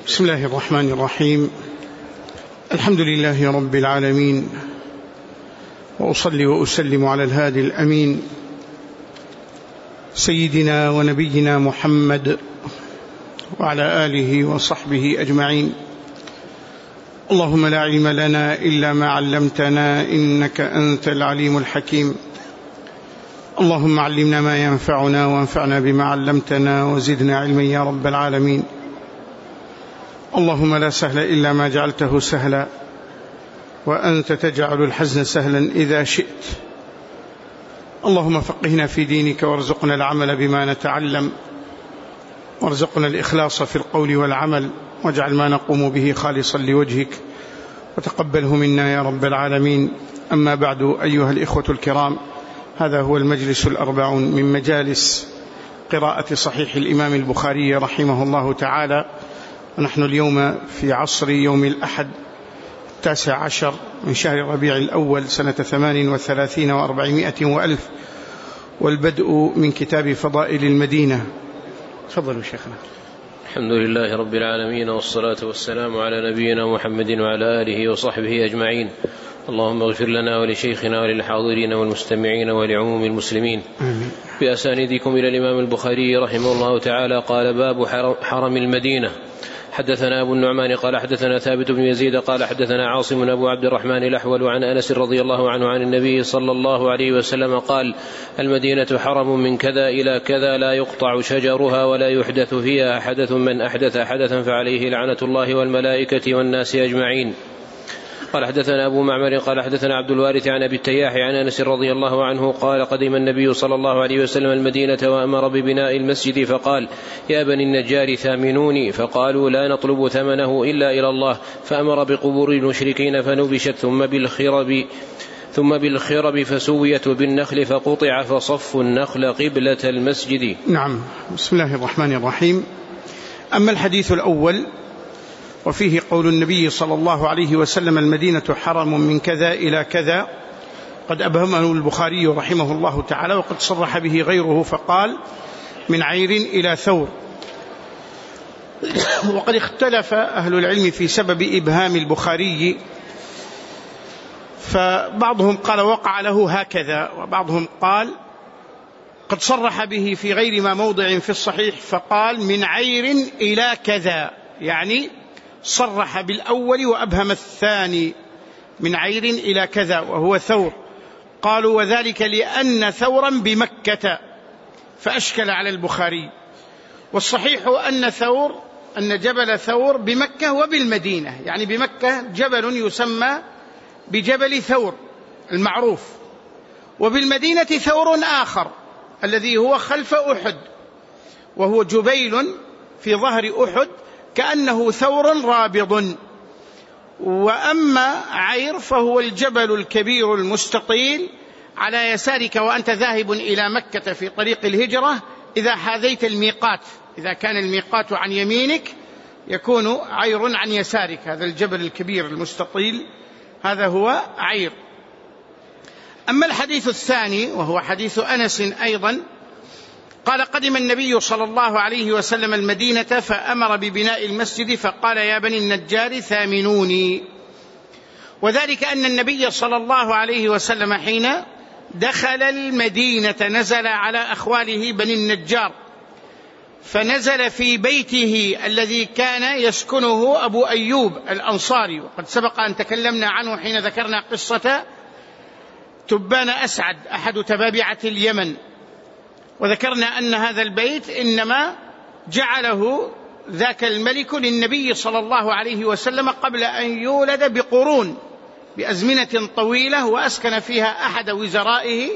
بسم الله الرحمن الرحيم. الحمد لله رب العالمين، وأصلي وأسلم على الهادي الأمين سيدنا ونبينا محمد وعلى آله وصحبه أجمعين. اللهم لا علم لنا إلا ما علمتنا إنك أنت العليم الحكيم. اللهم علمنا ما ينفعنا وانفعنا بما علمتنا وزدنا علما يا رب العالمين. اللهم لا سهل إلا ما جعلته سهلا، وأنت تجعل الحزن سهلا إذا شئت. اللهم فقهنا في دينك وارزقنا العمل بما نتعلم، وارزقنا الإخلاص في القول والعمل، واجعل ما نقوم به خالصا لوجهك، وتقبله منا يا رب العالمين. أما بعد، أيها الإخوة الكرام، هذا هو المجلس 40 من مجالس قراءة صحيح الإمام البخاري رحمه الله تعالى، ونحن اليوم في عصر يوم الأحد 19 من شهر ربيع الأول سنة 38 و400 وألف، والبدء من كتاب فضائل المدينة. تفضلوا شيخنا. الحمد لله رب العالمين، والصلاة والسلام على نبينا محمد وعلى آله وصحبه أجمعين. اللهم اغفر لنا ولشيخنا وللحاضرين والمستمعين ولعموم المسلمين. بأسانيدكم إلى الإمام البخاري رحمه الله تعالى. قال: باب حرم المدينة. حدثنا أبو النعمان قال حدثنا ثابت بن يزيد قال حدثنا عاصم أبو عبد الرحمن الأحول عن أنس رضي الله عنه عن النبي صلى الله عليه وسلم قال: المدينة حرم من كذا إلى كذا، لا يقطع شجرها ولا يحدث فيها حدث، من أحدث حدثا فعليه لعنة الله والملائكة والناس أجمعين. قال حدثنا أبو معمر قال حدثنا عبد الوارث عن أبي التياح عن أنس رضي الله عنه قال: قدم النبي صلى الله عليه وسلم المدينة وأمر ببناء المسجد، فقال: يا بني النجار ثامنوني، فقالوا: لا نطلب ثمنه إلا إلى الله، فأمر بقبور المشركين فنبشت، ثم بالخرب فسويت، وبالنخل فقطع، فصف النخل قبلة المسجد. نعم. بسم الله الرحمن الرحيم. أما الحديث الأول وفيه قول النبي صلى الله عليه وسلم: المدينة حرم من كذا إلى كذا، قد أبهمه البخاري رحمه الله تعالى، وقد صرح به غيره فقال: من عير إلى ثور. وقد اختلف أهل العلم في سبب إبهام البخاري، فبعضهم قال وقع له هكذا، وبعضهم قال قد صرح به في غير ما موضع في الصحيح، فقال: من عير إلى كذا، يعني صرح بالأول وأبهم الثاني، من عير إلى كذا، وهو ثور. قالوا: وذلك لأن ثورا بمكة، فأشكل على البخاري. والصحيح أن جبل ثور بمكة وبالمدينة، يعني بمكة جبل يسمى بجبل ثور المعروف، وبالمدينة ثور آخر الذي هو خلف أحد، وهو جبيل في ظهر أحد كأنه ثور رابض. وأما عير فهو الجبل الكبير المستطيل على يسارك وأنت ذاهب إلى مكة في طريق الهجرة، إذا حاذيت الميقات، إذا كان الميقات عن يمينك يكون عير عن يسارك، هذا الجبل الكبير المستطيل هذا هو عير. أما الحديث الثاني وهو حديث أنس أيضا، قال: قدم النبي صلى الله عليه وسلم المدينة فأمر ببناء المسجد، فقال: يا بني النجار ثامنوني. وذلك أن النبي صلى الله عليه وسلم حين دخل المدينة نزل على أخواله بني النجار، فنزل في بيته الذي كان يسكنه أبو أيوب الأنصاري، وقد سبق أن تكلمنا عنه حين ذكرنا قصة تبان أسعد أحد تبابعة اليمن، وذكرنا أن هذا البيت إنما جعله ذاك الملك للنبي صلى الله عليه وسلم قبل أن يولد بقرون، بأزمنة طويلة، وأسكن فيها أحد وزرائه،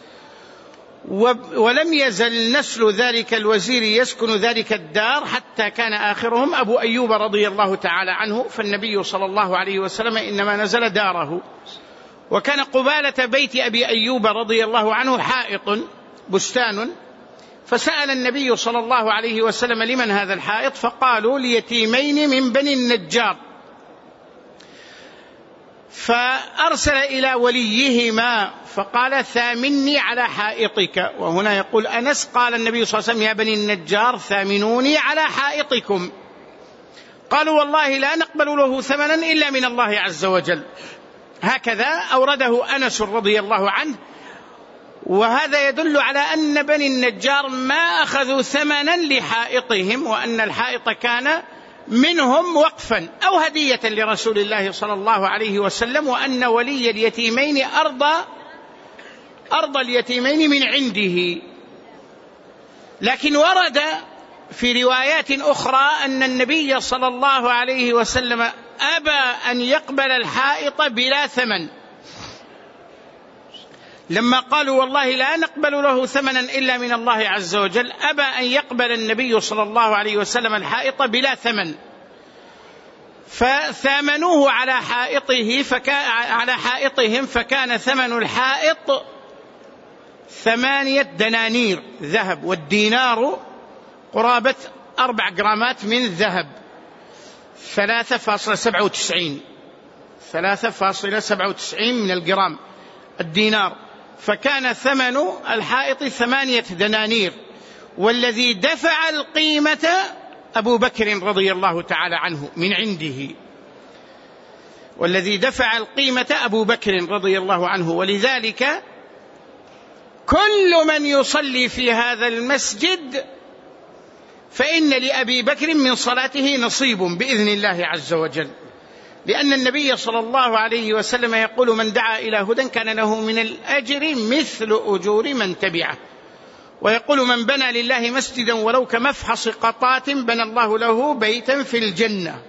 ولم يزل نسل ذلك الوزير يسكن ذلك الدار حتى كان آخرهم أبو أيوب رضي الله تعالى عنه. فالنبي صلى الله عليه وسلم إنما نزل داره، وكان قبالة بيت أبي أيوب رضي الله عنه حائط بستان، فسأل النبي صلى الله عليه وسلم: لمن هذا الحائط؟ فقالوا: ليتيمين من بني النجار. فأرسل إلى وليهما فقال: ثامني على حائطك. وهنا يقول أنس: قال النبي صلى الله عليه وسلم: يا بني النجار ثامنوني على حائطكم. قالوا والله لا نقبل له ثمنا إلا من الله عز وجل. هكذا أورده أنس رضي الله عنه. وهذا يدل على أن بني النجار ما أخذوا ثمنا لحائطهم، وأن الحائط كان منهم وقفا أو هدية لرسول الله صلى الله عليه وسلم، وأن ولي اليتيمين أرض اليتيمين من عنده. لكن ورد في روايات أخرى أن النبي صلى الله عليه وسلم أبى أن يقبل الحائط بلا ثمن، لما قالوا والله لا نقبل له ثمنا إلا من الله عز وجل، أبى أن يقبل النبي صلى الله عليه وسلم الحائط بلا ثمن، فثامنوه على حائطهم، فكان ثمن الحائط 8 دنانير ذهب، والدينار قرابة 4 جرامات من الذهب، 3.97 من الجرام الدينار. فكان ثمن الحائط 8 دنانير، والذي دفع القيمة أبو بكر رضي الله تعالى عنه من عنده، والذي دفع القيمة أبو بكر رضي الله عنه. ولذلك كل من يصلي في هذا المسجد فإن لأبي بكر من صلاته نصيب بإذن الله عز وجل، لأن النبي صلى الله عليه وسلم يقول من دعا إلى هدى كان له من الأجر مثل أجور من تبعه، ويقول من بنى لله مسجدا ولو كمفحص قطات بنى الله له بيتا في الجنة.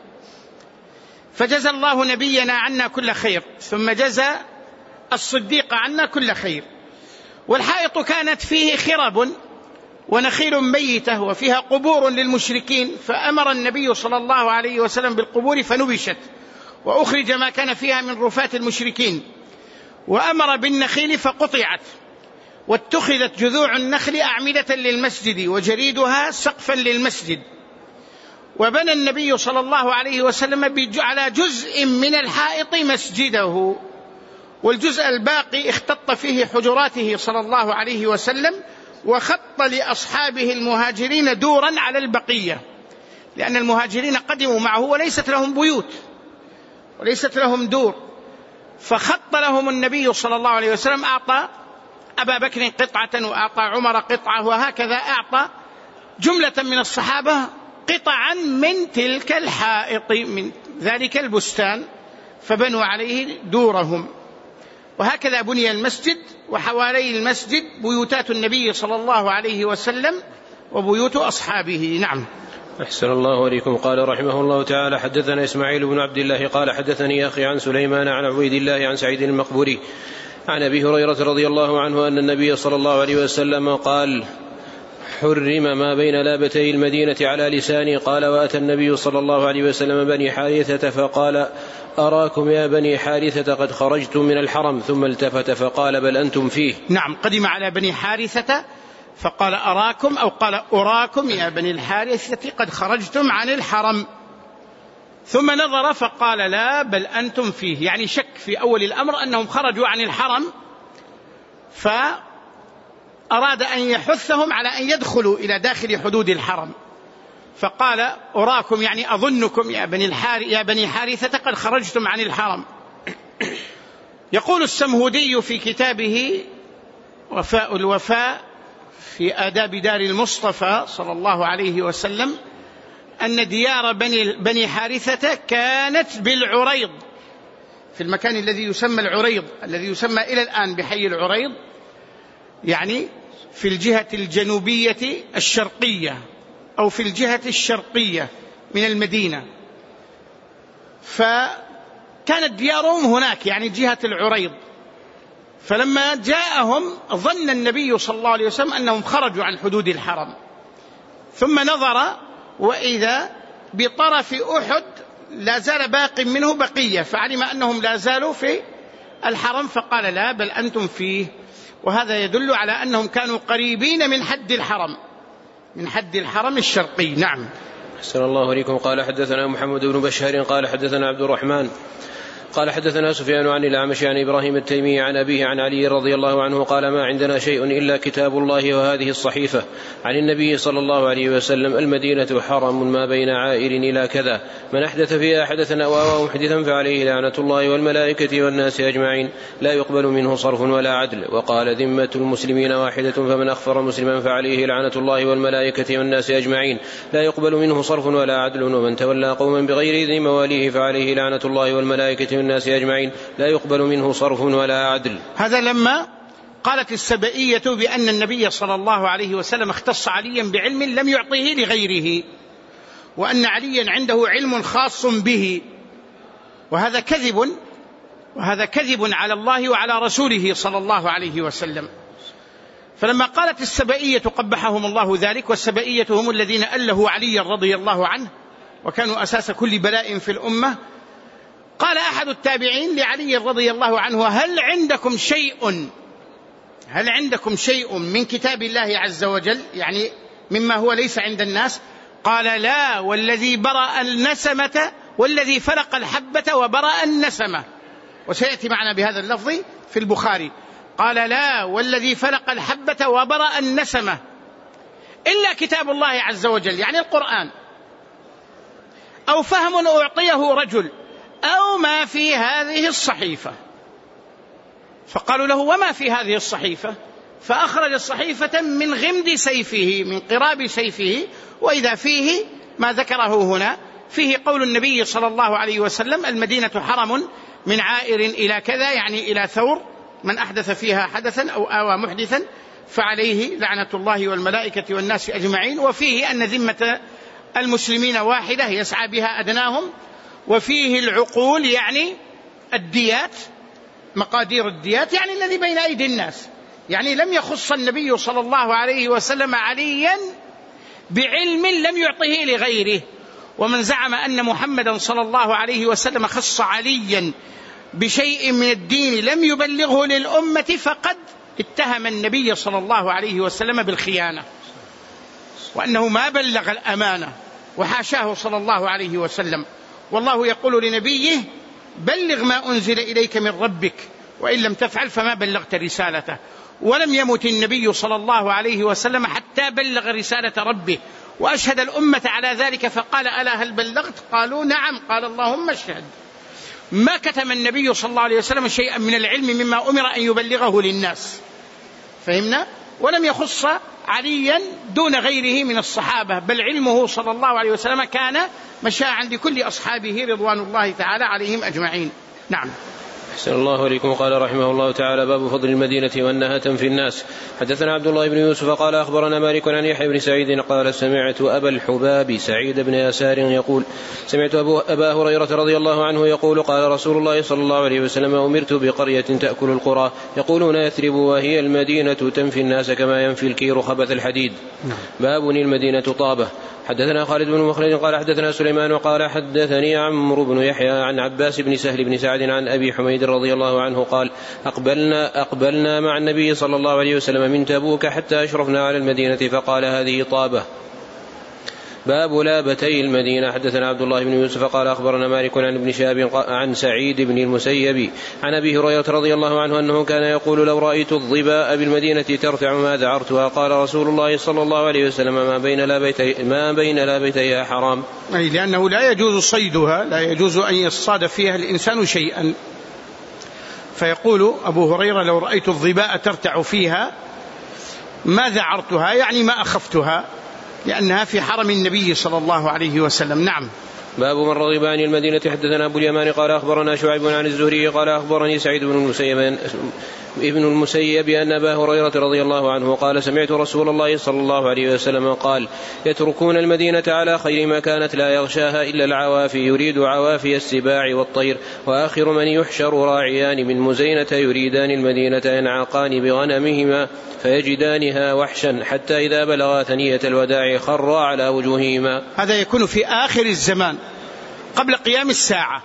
فجزى الله نبينا عنا كل خير، ثم جزى الصديق عنا كل خير. والحائط كانت فيه خرب ونخيل ميتة وفيها قبور للمشركين، فأمر النبي صلى الله عليه وسلم بالقبور فنبشت، وأخرج ما كان فيها من رفات المشركين، وأمر بالنخيل فقطعت، واتخذت جذوع النخل أعمدة للمسجد وجريدها سقفا للمسجد. وبنى النبي صلى الله عليه وسلم على جزء من الحائط مسجده، والجزء الباقي اختط فيه حجراته صلى الله عليه وسلم، وخط لأصحابه المهاجرين دورا على البقية، لأن المهاجرين قدموا معه وليست لهم بيوت وليست لهم دور، فخط لهم النبي صلى الله عليه وسلم، أعطى أبا بكر قطعة وأعطى عمر قطعة، وهكذا أعطى جملة من الصحابة قطعا من تلك الحائط من ذلك البستان، فبنوا عليه دورهم. وهكذا بني المسجد، وحوالي المسجد بيوتات النبي صلى الله عليه وسلم وبيوت أصحابه. نعم. أحسن الله إليكم. قال رحمه الله تعالى حدثنا إسماعيل بن عبد الله قال حدثني أخي عن سليمان عن عبيد الله عن سعيد المقبوري عن أبي هريرة رضي الله عنه أن النبي صلى الله عليه وسلم قال حرم ما بين لابتي المدينة على لساني. قال وأتى النبي صلى الله عليه وسلم بني حارثة فقال أراكم يا بني حارثة قد خرجتم من الحرم، ثم التفت فقال بل أنتم فيه. نعم، قدم على بني حارثة فقال أراكم أو قال أراكم يا بني الحارثة قد خرجتم عن الحرم، ثم نظر فقال لا بل أنتم فيه، يعني شك في أول الأمر أنهم خرجوا عن الحرم، فأراد أن يحثهم على أن يدخلوا إلى داخل حدود الحرم، فقال أراكم يعني أظنكم يا بني حارثة قد خرجتم عن الحرم. يقول السمهودي في كتابه وفاء الوفاء في آداب دار المصطفى صلى الله عليه وسلم أن ديار بني حارثة كانت بالعريض، في المكان الذي يسمى العريض، الذي يسمى إلى الآن بحي العريض، يعني في الجهة الجنوبية الشرقية أو في الجهة الشرقية من المدينة، فكانت ديارهم هناك يعني جهة العريض. فلما جاءهم ظن النبي صلى الله عليه وسلم أنهم خرجوا عن حدود الحرم، ثم نظر وإذا بطرف أحد لا زال باق منه بقية، فعلم أنهم لا زالوا في الحرم، فقال لا بل أنتم فيه. وهذا يدل على أنهم كانوا قريبين من حد الحرم، من حد الحرم الشرقي. نعم. أحسن الله إليكم. قال حدثنا محمد بن بشار قال حدثنا عبد الرحمن قال حدثنا سفيان عن الأعمش عن إبراهيم التيمي عن أبيه عن علي رضي الله عنه قال ما عندنا شيء إلا كتاب الله وهذه الصحيفة عن النبي صلى الله عليه وسلم المدينة حرم ما بين عائر إلى كذا من أحدث فيها حدثا أو آوى محدثا فعليه لعنة الله والملائكة والناس أجمعين لا يقبل منه صرف ولا عدل. وقال ذمة المسلمين واحدة فمن أخفر مسلما فعليه لعنة الله والملائكة والناس أجمعين لا يقبل منه صرف ولا عدل. ومن تولى قوما بغير إذن مواليه فعليه لعنة الله والملائكة والناس أجمعين لا يقبل منه صرف ولا عدل. هذا لما قالت السبئية بأن النبي صلى الله عليه وسلم اختص عليا بعلم لم يعطيه لغيره، وأن عليا عنده علم خاص به، وهذا كذب على الله وعلى رسوله صلى الله عليه وسلم. فلما قالت السبئية قبحهم الله ذلك، والسبئية هم الذين ألهوا علي رضي الله عنه وكانوا أساس كل بلاء في الأمة، قال أحد التابعين لعلي رضي الله عنه هل عندكم شيء من كتاب الله عز وجل، يعني مما هو ليس عند الناس؟ قال لا والذي برأ النسمة والذي فلق الحبة وبرأ النسمة، وسيأتي معنا بهذا اللفظ في البخاري. قال لا والذي فلق الحبة وبرأ النسمة إلا كتاب الله عز وجل، يعني القرآن، أو فهم أعطيه رجل، أو ما في هذه الصحيفة. فقالوا له وما في هذه الصحيفة؟ فأخرج الصحيفة من غمد سيفه، من قراب سيفه، وإذا فيه ما ذكره هنا، فيه قول النبي صلى الله عليه وسلم المدينة حرم من عائر إلى كذا، يعني إلى ثور، من أحدث فيها حدثا أو آوى محدثا فعليه لعنة الله والملائكة والناس أجمعين. وفيه أن ذمة المسلمين واحدة يسعى بها أدناهم، وفيه العقول يعني الديات، مقادير الديات يعني الذي بين أيدي الناس، يعني لم يخص النبي صلى الله عليه وسلم عليا بعلم لم يعطه لغيره. ومن زعم أن محمدا صلى الله عليه وسلم خص عليا بشيء من الدين لم يبلغه للأمة فقد اتهم النبي صلى الله عليه وسلم بالخيانة، وأنه ما بلغ الأمانة، وحاشاه صلى الله عليه وسلم. والله يقول لنبيه بلغ ما أنزل إليك من ربك وإن لم تفعل فما بلغت رسالته. ولم يمت النبي صلى الله عليه وسلم حتى بلغ رسالة ربه، وأشهد الأمة على ذلك فقال ألا هل بلغت؟ قالوا نعم، قال اللهم اشهد. ما كتم النبي صلى الله عليه وسلم شيئا من العلم مما أمر أن يبلغه للناس، فهمنا؟ ولم يخص عليا دون غيره من الصحابة، بل علمه صلى الله عليه وسلم كان مشاعا عند كل أصحابه رضوان الله تعالى عليهم أجمعين. نعم. أحسن الله إليكم. قال رحمه الله تعالى باب فضل المدينة وأنها تنفي الناس. حدثنا عبد الله بن يوسف قال أخبرنا مالك عن يحيى بن سعيد قال سمعت أبا الحباب سعيد بن يسار يقول سمعت أبا هريرة رضي الله عنه يقول قال رسول الله صلى الله عليه وسلم أمرت بقرية تأكل القرى يقولون يثرب وهي المدينة تنفي الناس كما ينفي الكير خبث الحديد. باب المدينة طابة. حدثنا خالد بن مخلد قال حدثنا سليمان وقال حدثني عمرو بن يحيى عن عباس بن سهل بن سعد عن أبي حميد رضي الله عنه قال أقبلنا مع النبي صلى الله عليه وسلم من تبوك حتى أشرفنا على المدينة فقال هذه طابة. باب لابتي المدينة. حدثنا عبد الله بن يوسف قال أخبرنا مالك عن ابن شهاب عن سعيد بن المسيب عن أبي هريرة رضي الله عنه أنه كان يقول لو رأيت الظباء بالمدينة ترتع ما ذعرتها. قال رسول الله صلى الله عليه وسلم ما بين لابتيها حرام، أي لأنه لا يجوز صيدها، لا يجوز أن يصطاد فيها الإنسان شيئا. فيقول أبو هريرة لو رأيت الظباء ترتع فيها ما ذعرتها، يعني ما أخفتها، لأنها في حرم النبي صلى الله عليه وسلم. نعم. باب من رغب عن المدينة. حدثنا أبو اليمان قال أخبرنا شعيب عن الزهري قال أخبرني سعيد بن المسيب أن أبا هريرة رضي الله عنه قال سمعت رسول الله صلى الله عليه وسلم قال يتركون المدينة على خير ما كانت لا يغشاها إلا العوافي يريد عوافي السباع والطير وآخر من يحشر راعيان من مزينة يريدان المدينة ينعقان بغنمهما فيجدانها وحشا حتى إذا بلغا ثنية الوداع خرا على وجوههما. هذا يكون في آخر الزمان قبل قيام الساعة،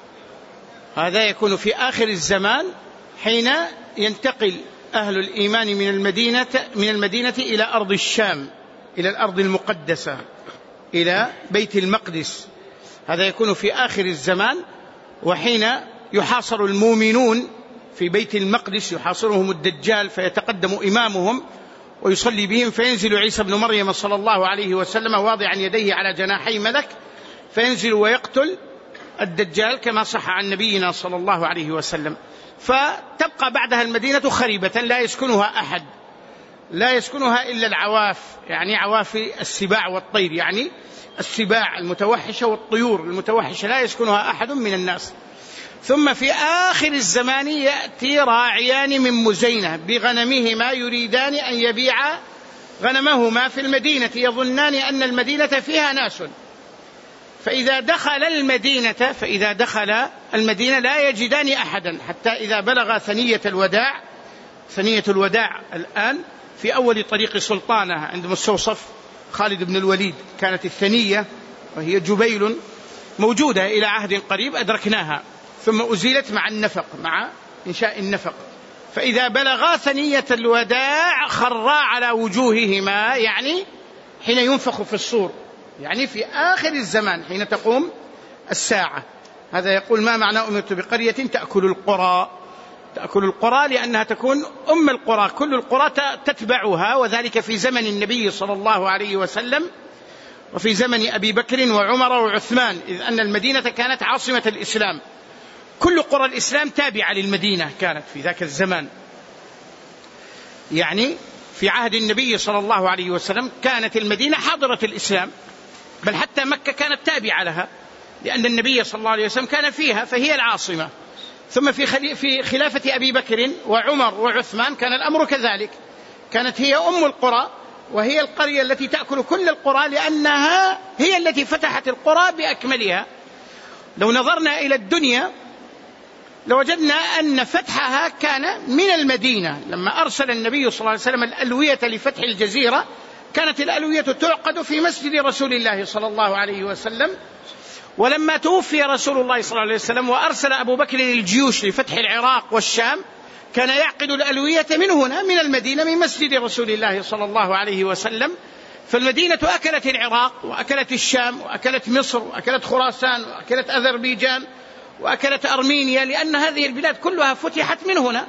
هذا يكون في آخر الزمان حين ينتقل أهل الإيمان من المدينة إلى أرض الشام، إلى الأرض المقدسة، إلى بيت المقدس. هذا يكون في آخر الزمان، وحين يحاصر المؤمنون في بيت المقدس، يحاصرهم الدجال فيتقدم إمامهم ويصلي بهم، فينزل عيسى بن مريم صلى الله عليه وسلم واضعا يديه على جناحي ملك، فينزل ويقتل الدجال كما صح عن نبينا صلى الله عليه وسلم. فتبقى بعدها المدينة خريبة لا يسكنها أحد، لا يسكنها إلا العواف، يعني عوافي السباع والطير، يعني السباع المتوحشة والطيور المتوحشة لا يسكنها أحد من الناس. ثم في آخر الزمان يأتي راعيان من مزينة بغنمهما يريدان أن يبيعا غنمهما في المدينة، يظنان أن المدينة فيها ناس، فإذا دخل المدينة لا يجدان أحدا، حتى إذا بلغ ثنية الوداع الآن في أول طريق سلطانة عند مستوصف خالد بن الوليد كانت الثنية، وهي جبيل موجودة إلى عهد قريب أدركناها، ثم أزيلت مع النفق، مع إنشاء النفق. فإذا بلغا ثنية الوداع خرا على وجوههما، يعني حين ينفخ في الصور، يعني في آخر الزمان حين تقوم الساعة. هذا يقول ما معنى أمرت بقرية تأكل القرى لأنها تكون أم القرى، كل القرى تتبعها، وذلك في زمن النبي صلى الله عليه وسلم وفي زمن أبي بكر وعمر وعثمان، إذ أن المدينة كانت عاصمة الإسلام، كل قرى الإسلام تابعة للمدينة كانت في ذاك الزمان. يعني في عهد النبي صلى الله عليه وسلم كانت المدينة حاضرة الإسلام، بل حتى مكة كانت تابعة لها، لأن النبي صلى الله عليه وسلم كان فيها فهي العاصمة. ثم في خلافة أبي بكر وعمر وعثمان كان الأمر كذلك، كانت هي أم القرى، وهي القرية التي تأكل كل القرى، لأنها هي التي فتحت القرى بأكملها. لو نظرنا إلى الدنيا لوجدنا أن فتحها كان من المدينة. لما أرسل النبي صلى الله عليه وسلم الألوية لفتح الجزيرة، كانت الألوية تعقد في مسجد رسول الله صلى الله عليه وسلم. ولما توفي رسول الله صلى الله عليه وسلم وأرسل أبو بكر الجيوش لفتح العراق والشام، كان يعقد الألوية من هنا من المدينة، من مسجد رسول الله صلى الله عليه وسلم. فالمدينة أكلت العراق وأكلت الشام وأكلت مصر وأكلت خراسان وأكلت أذربيجان وأكلت أرمينيا، لأن هذه البلاد كلها فتحت من هنا.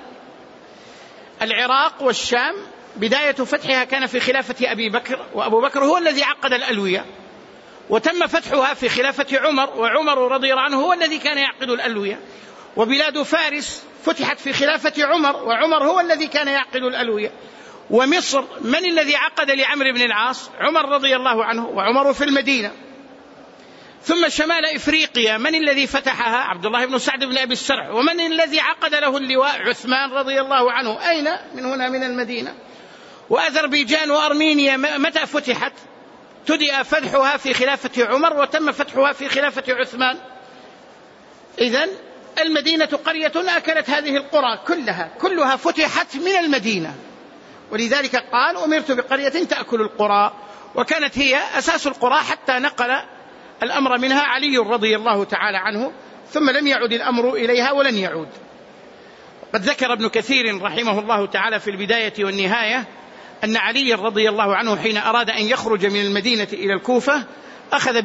العراق والشام بداية فتحها كان في خلافة أبي بكر، وأبو بكر هو الذي عقد الألوية، وتم فتحها في خلافة عمر، وعمر رضي الله عنه هو الذي كان يعقد الألوية. وبلاد فارس فتحت في خلافة عمر، وعمر هو الذي كان يعقد الألوية. ومصر من الذي عقد لعمرو بن العاص؟ عمر رضي الله عنه، وعمر في المدينة. ثم شمال إفريقيا من الذي فتحها؟ عبد الله بن سعد بن أبي السرح. ومن الذي عقد له اللواء؟ عثمان رضي الله عنه. أين؟ من هنا من المدينة. وأذربيجان وأرمينيا متى فتحت؟ ابتدأ فتحها في خلافة عمر، وتم فتحها في خلافة عثمان. إذن المدينة قرية أكلت هذه القرى كلها فتحت من المدينة، ولذلك قال أمرت بقرية تأكل القرى، وكانت هي أساس القرى حتى نقل الأمر منها علي رضي الله تعالى عنه، ثم لم يعد الأمر إليها ولن يعود. قد ذكر ابن كثير رحمه الله تعالى في البداية والنهاية أن علي رضي الله عنه حين أراد أن يخرج من المدينة إلى الكوفة أخذ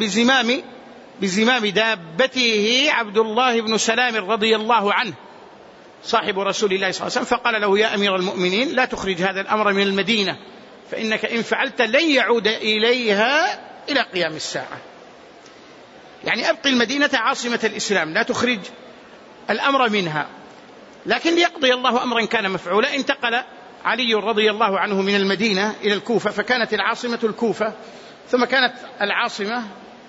بزمام دابته عبد الله بن سلام رضي الله عنه صاحب رسول الله صلى الله عليه وسلم، فقال له يا أمير المؤمنين لا تخرج هذا الأمر من المدينة، فإنك إن فعلت لن يعود إليها إلى قيام الساعة. يعني أبقي المدينة عاصمة الإسلام، لا تخرج الأمر منها. لكن ليقضي الله أمرا كان مفعولا، انتقل علي رضي الله عنه من المدينة إلى الكوفة، فكانت العاصمة الكوفة، ثم كانت العاصمة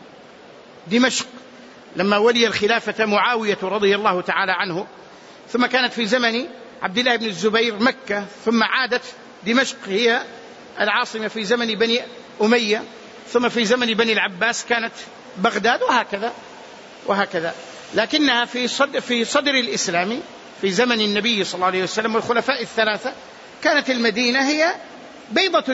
دمشق لما ولي الخلافة معاوية رضي الله تعالى عنه، ثم كانت في زمن عبد الله بن الزبير مكة، ثم عادت دمشق هي العاصمة في زمن بني أمية، ثم في زمن بني العباس كانت بغداد، وهكذا. لكنها في صدر الإسلام في زمن النبي صلى الله عليه وسلم والخلفاء الثلاثة كانت المدينة هي بيضة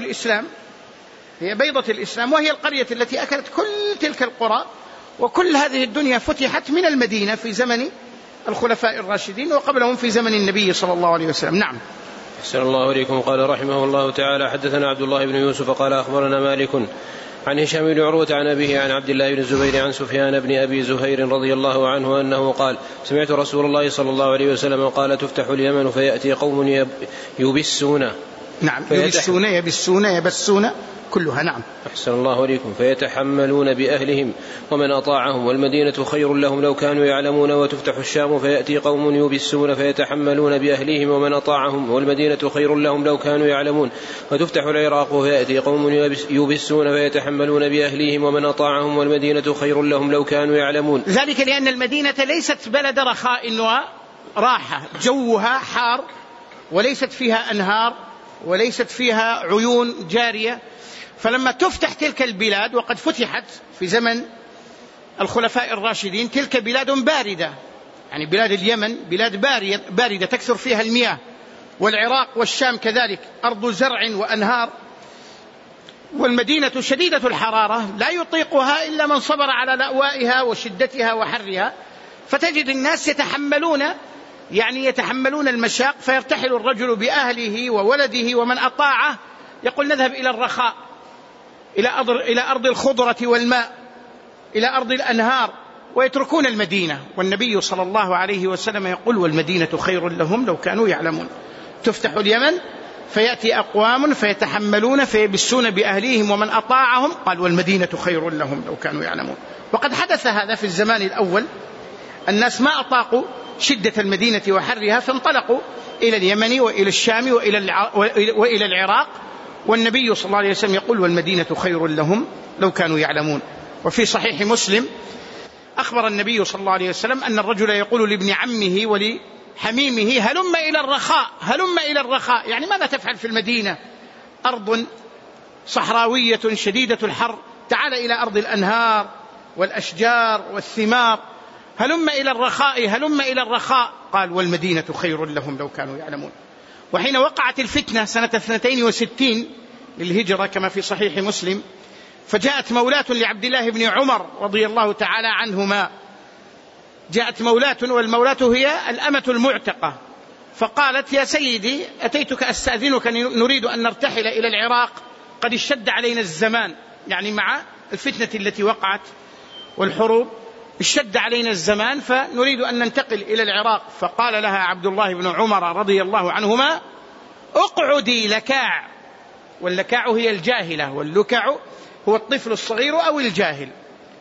الإسلام، وهي القرية التي أكلت كل تلك القرى، وكل هذه الدنيا فتحت من المدينة في زمن الخلفاء الراشدين، وقبلهم في زمن النبي صلى الله عليه وسلم. نعم. أحسن الله إليكم. قال رحمه الله تعالى حدثنا عبد الله بن يوسف قال أخبرنا مالك عن هشام بن عروة عن أبيه عن عبد الله بن الزبير عن سفيان بن أبي زهير رضي الله عنه أنه قال سمعت رسول الله صلى الله عليه وسلم قال تفتح اليمن فيأتي قوم يبسون. نعم، يبسون كلها. نعم. أحسن الله إليكم. فيتحملون بأهلهم ومن أطاعهم والمدينة خير لهم لو كانوا يعلمون. وتفتح الشام فيأتي قوم يبسون فيتحملون بأهلهم ومن أطاعهم والمدينة خير لهم لو كانوا يعلمون. وتفتح العراق فيأتي قوم يبسون فيتحملون بأهلهم ومن أطاعهم والمدينة خير لهم لو كانوا يعلمون. ذلك لأن المدينة ليست بلد رخاء وراحة، جوها حار وليست فيها أنهار وليست فيها عيون جارية. فلما تفتح تلك البلاد، وقد فتحت في زمن الخلفاء الراشدين، تلك بلاد باردة، يعني بلاد اليمن بلاد باردة تكثر فيها المياه، والعراق والشام كذلك أرض زرع وأنهار، والمدينة شديدة الحرارة لا يطيقها إلا من صبر على لأوائها وشدتها وحرها. فتجد الناس يتحملون المشاق، فيرتحل الرجل بأهله وولده ومن أطاعه، يقول نذهب إلى الرخاء، إلى أرض الخضرة والماء، إلى أرض الأنهار، ويتركون المدينة. والنبي صلى الله عليه وسلم يقول والمدينة خير لهم لو كانوا يعلمون. تفتح اليمن فيأتي أقوام فيتحملون فيبسون بأهليهم ومن أطاعهم، قال والمدينة خير لهم لو كانوا يعلمون. وقد حدث هذا في الزمان الأول، الناس ما أطاقوا شدة المدينة وحرها فانطلقوا إلى اليمن وإلى الشام وإلى العراق، والنبي صلى الله عليه وسلم يقول والمدينة خير لهم لو كانوا يعلمون. وفي صحيح مسلم أخبر النبي صلى الله عليه وسلم أن الرجل يقول لابن عمه ولحميمه هلم إلى الرخاء، يعني ماذا تفعل في المدينة؟ أرض صحراوية شديدة الحر، تعال إلى أرض الأنهار والأشجار والثمار، هلم إلى الرخاء. قال والمدينة خير لهم لو كانوا يعلمون. وحين وقعت الفتنة سنة 62 للهجرة كما في صحيح مسلم، فجاءت مولاة لعبد الله بن عمر رضي الله تعالى عنهما، جاءت مولاة، والمولاة هي الأمة المعتقة، فقالت يا سيدي أتيتك أستأذنك، نريد أن نرتحل إلى العراق، قد اشتد علينا الزمان، يعني مع الفتنة التي وقعت والحروب اشتد علينا الزمان فنريد أن ننتقل إلى العراق. فقال لها عبد الله بن عمر رضي الله عنهما اقعدي لكاع، واللكاع هي الجاهلة، واللكع هو الطفل الصغير أو الجاهل.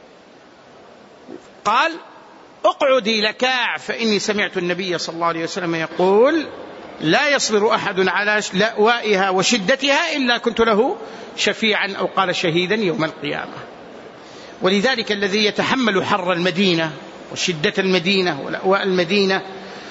قال اقعدي لكاع فإني سمعت النبي صلى الله عليه وسلم يقول لا يصبر أحد على لأوائها وشدتها إلا كنت له شفيعا، أو قال شهيدا يوم القيامة. ولذلك الذي يتحمل حر المدينة وشدة المدينة ولأواء المدينة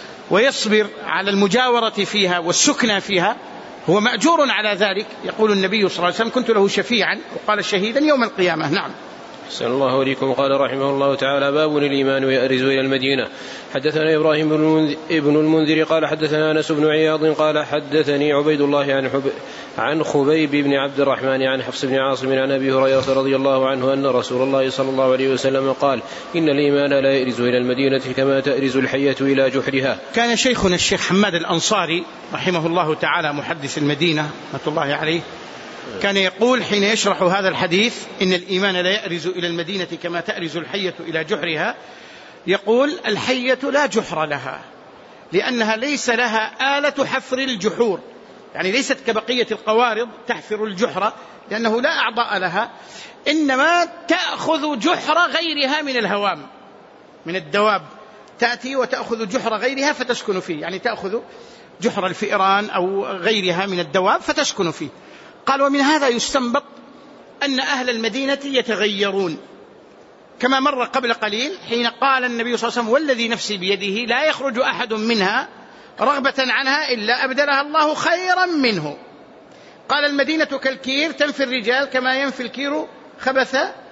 ويصبر على المجاورة فيها والسكنى فيها هو مأجور على ذلك. يقول النبي صلى الله عليه وسلم كنت له شفيعا، وقال شهيدا يوم القيامة. نعم. أحسن الله إليكم. قال رحمه الله تعالى باب الإيمان يأرز إلى المدينة. حدثنا إبراهيم ابن المنذر قال حدثنا أنس بن عياض قال حدثني عبيد الله عن خبيب بن عبد الرحمن عن حفص بن عاصم عن أبي هريرة رضي الله عنه أن رسول الله صلى الله عليه وسلم قال إن الإيمان لا يأرز إلى المدينة كما تأرز الحية إلى جحرها. كان شيخنا الشيخ حماد الأنصاري رحمه الله تعالى محدث المدينة رحمة الله عليه كان يقول حين يشرح هذا الحديث إن الإيمان لا يأرز إلى المدينة كما تأرز الحية إلى جحرها، يقول الحية لا جحر لها، لأنها ليس لها آلة حفر الجحور، يعني ليست كبقية القوارض تحفر الجحر لأنه لا أعضاء لها، إنما تأخذ جحر غيرها من الهوام، من الدواب، تأتي وتأخذ جحر غيرها فتسكن فيه، يعني تأخذ جحر الفئران أو غيرها من الدواب فتسكن فيه. قال ومن هذا يستنبط أن أهل المدينة يتغيرون، كما مر قبل قليل حين قال النبي صلى الله عليه وسلم والذي نفسي بيده لا يخرج أحد منها رغبة عنها إلا أبدلها الله خيرا منه. قال المدينة كالكير تنفي الرجال كما ينفي الكير خبث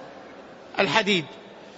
الحديد.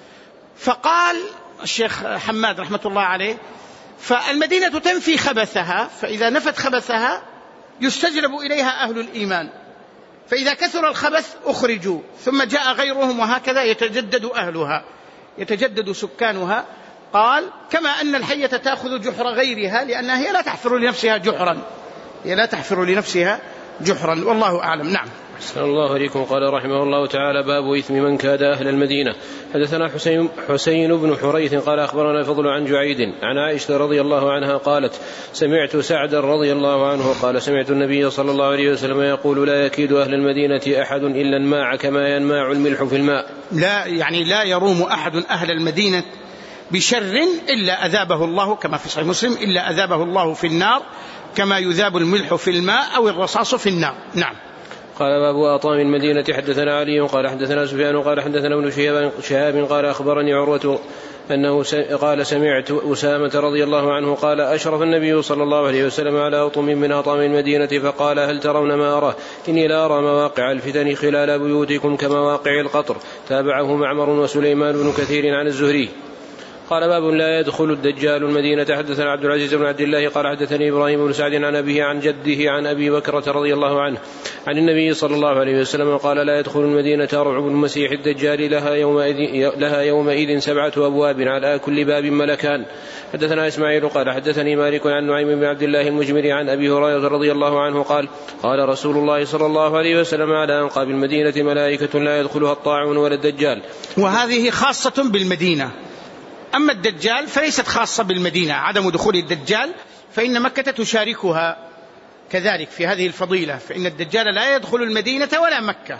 فقال الشيخ حماد رحمة الله عليه فالمدينة تنفي خبثها، فإذا نفت خبثها يستجلب إليها أهل الإيمان، فإذا كثر الخبث أخرجوا ثم جاء غيرهم، وهكذا يتجدد أهلها يتجدد سكانها. قال كما أن الحية تأخذ جحر غيرها لأنها هي لا تحفر لنفسها جحرا، هي لا تحفر لنفسها جحرا، والله أعلم. نعم. أحسن الله إليكم. قال رحمه الله تعالى: باب إثم من كاد أهل المدينة. حدثنا حسين بن حريث قال أخبرنا الفضل عن جعيد عن عائشة رضي الله عنها قالت: سمعت سعدا رضي الله عنه قال: سمعت النبي صلى الله عليه وسلم يقول: لا يكيد أهل المدينة أحد إلا انماع كما ينماع الملح في الماء. لا يعني لا يروم أحد أهل المدينة بشر إلا أذابه الله، كما في صحيح مسلم: إلا أذابه الله في النار كما يذاب الملح في الماء أو الرصاص في النار. نعم. قال: باب أطعام المدينة. حدثنا علي قال حدثنا سفيان قال حدثنا ابن شهاب قال أخبرني عروة أنه قال: سمعت أسامة رضي الله عنه قال: أشرف النبي صلى الله عليه وسلم على أطعم من أطعام المدينة فقال: هل ترون ما أراه؟ إني لا أرى مواقع الفتن خلال بيوتكم كمواقع القطر. تابعه معمر وسليمان بن كثير عن الزهري. قال: باب لا يدخل الدجال المدينة. حدثنا عبد العزيز بن عبد الله قال حدثني إبراهيم بن سعد عن أبيه عن جده عن أبي بكرة رضي الله عنه عن النبي صلى الله عليه وسلم قال: لا يدخل المدينة رعب المسيح الدجال لها يومئذ 7 أبواب على كل باب ملكان. حدثنا إسماعيل قال حدثني مالك عن نعيم بن عبد الله المجمري عن أبي هريرة رضي الله عنه قال: قال رسول الله صلى الله عليه وسلم: على أنقاب المدينة ملائكة لا يدخلها الطاعون ولا الدجال. وهذه خاصة بالمدينة. أما الدجال فليست خاصة بالمدينة، عدم دخول الدجال، فإن مكة تشاركها كذلك في هذه الفضيلة، فإن الدجال لا يدخل المدينة ولا مكة.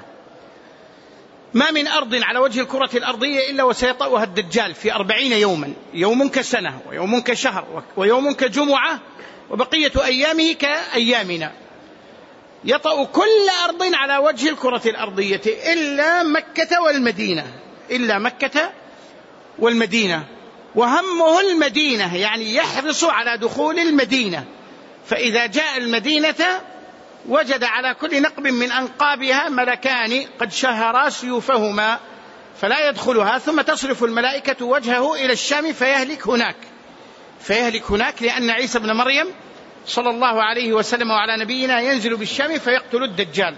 ما من أرض على وجه الكرة الأرضية إلا وسيطأها الدجال في 40 يوما، يوم كسنة ويوم كشهر ويوم كجمعة وبقية أيامه كأيامنا. يطأ كل أرض على وجه الكرة الأرضية إلا مكة والمدينة، إلا مكة والمدينة. وهمه المدينة، يعني يحرص على دخول المدينة، فإذا جاء المدينة وجد على كل نقب من أنقابها ملكان قد شهرا سيوفهما فلا يدخلها، ثم تصرف الملائكة وجهه إلى الشام فيهلك هناك لأن عيسى بن مريم صلى الله عليه وسلم وعلى نبينا ينزل بالشام فيقتل الدجال.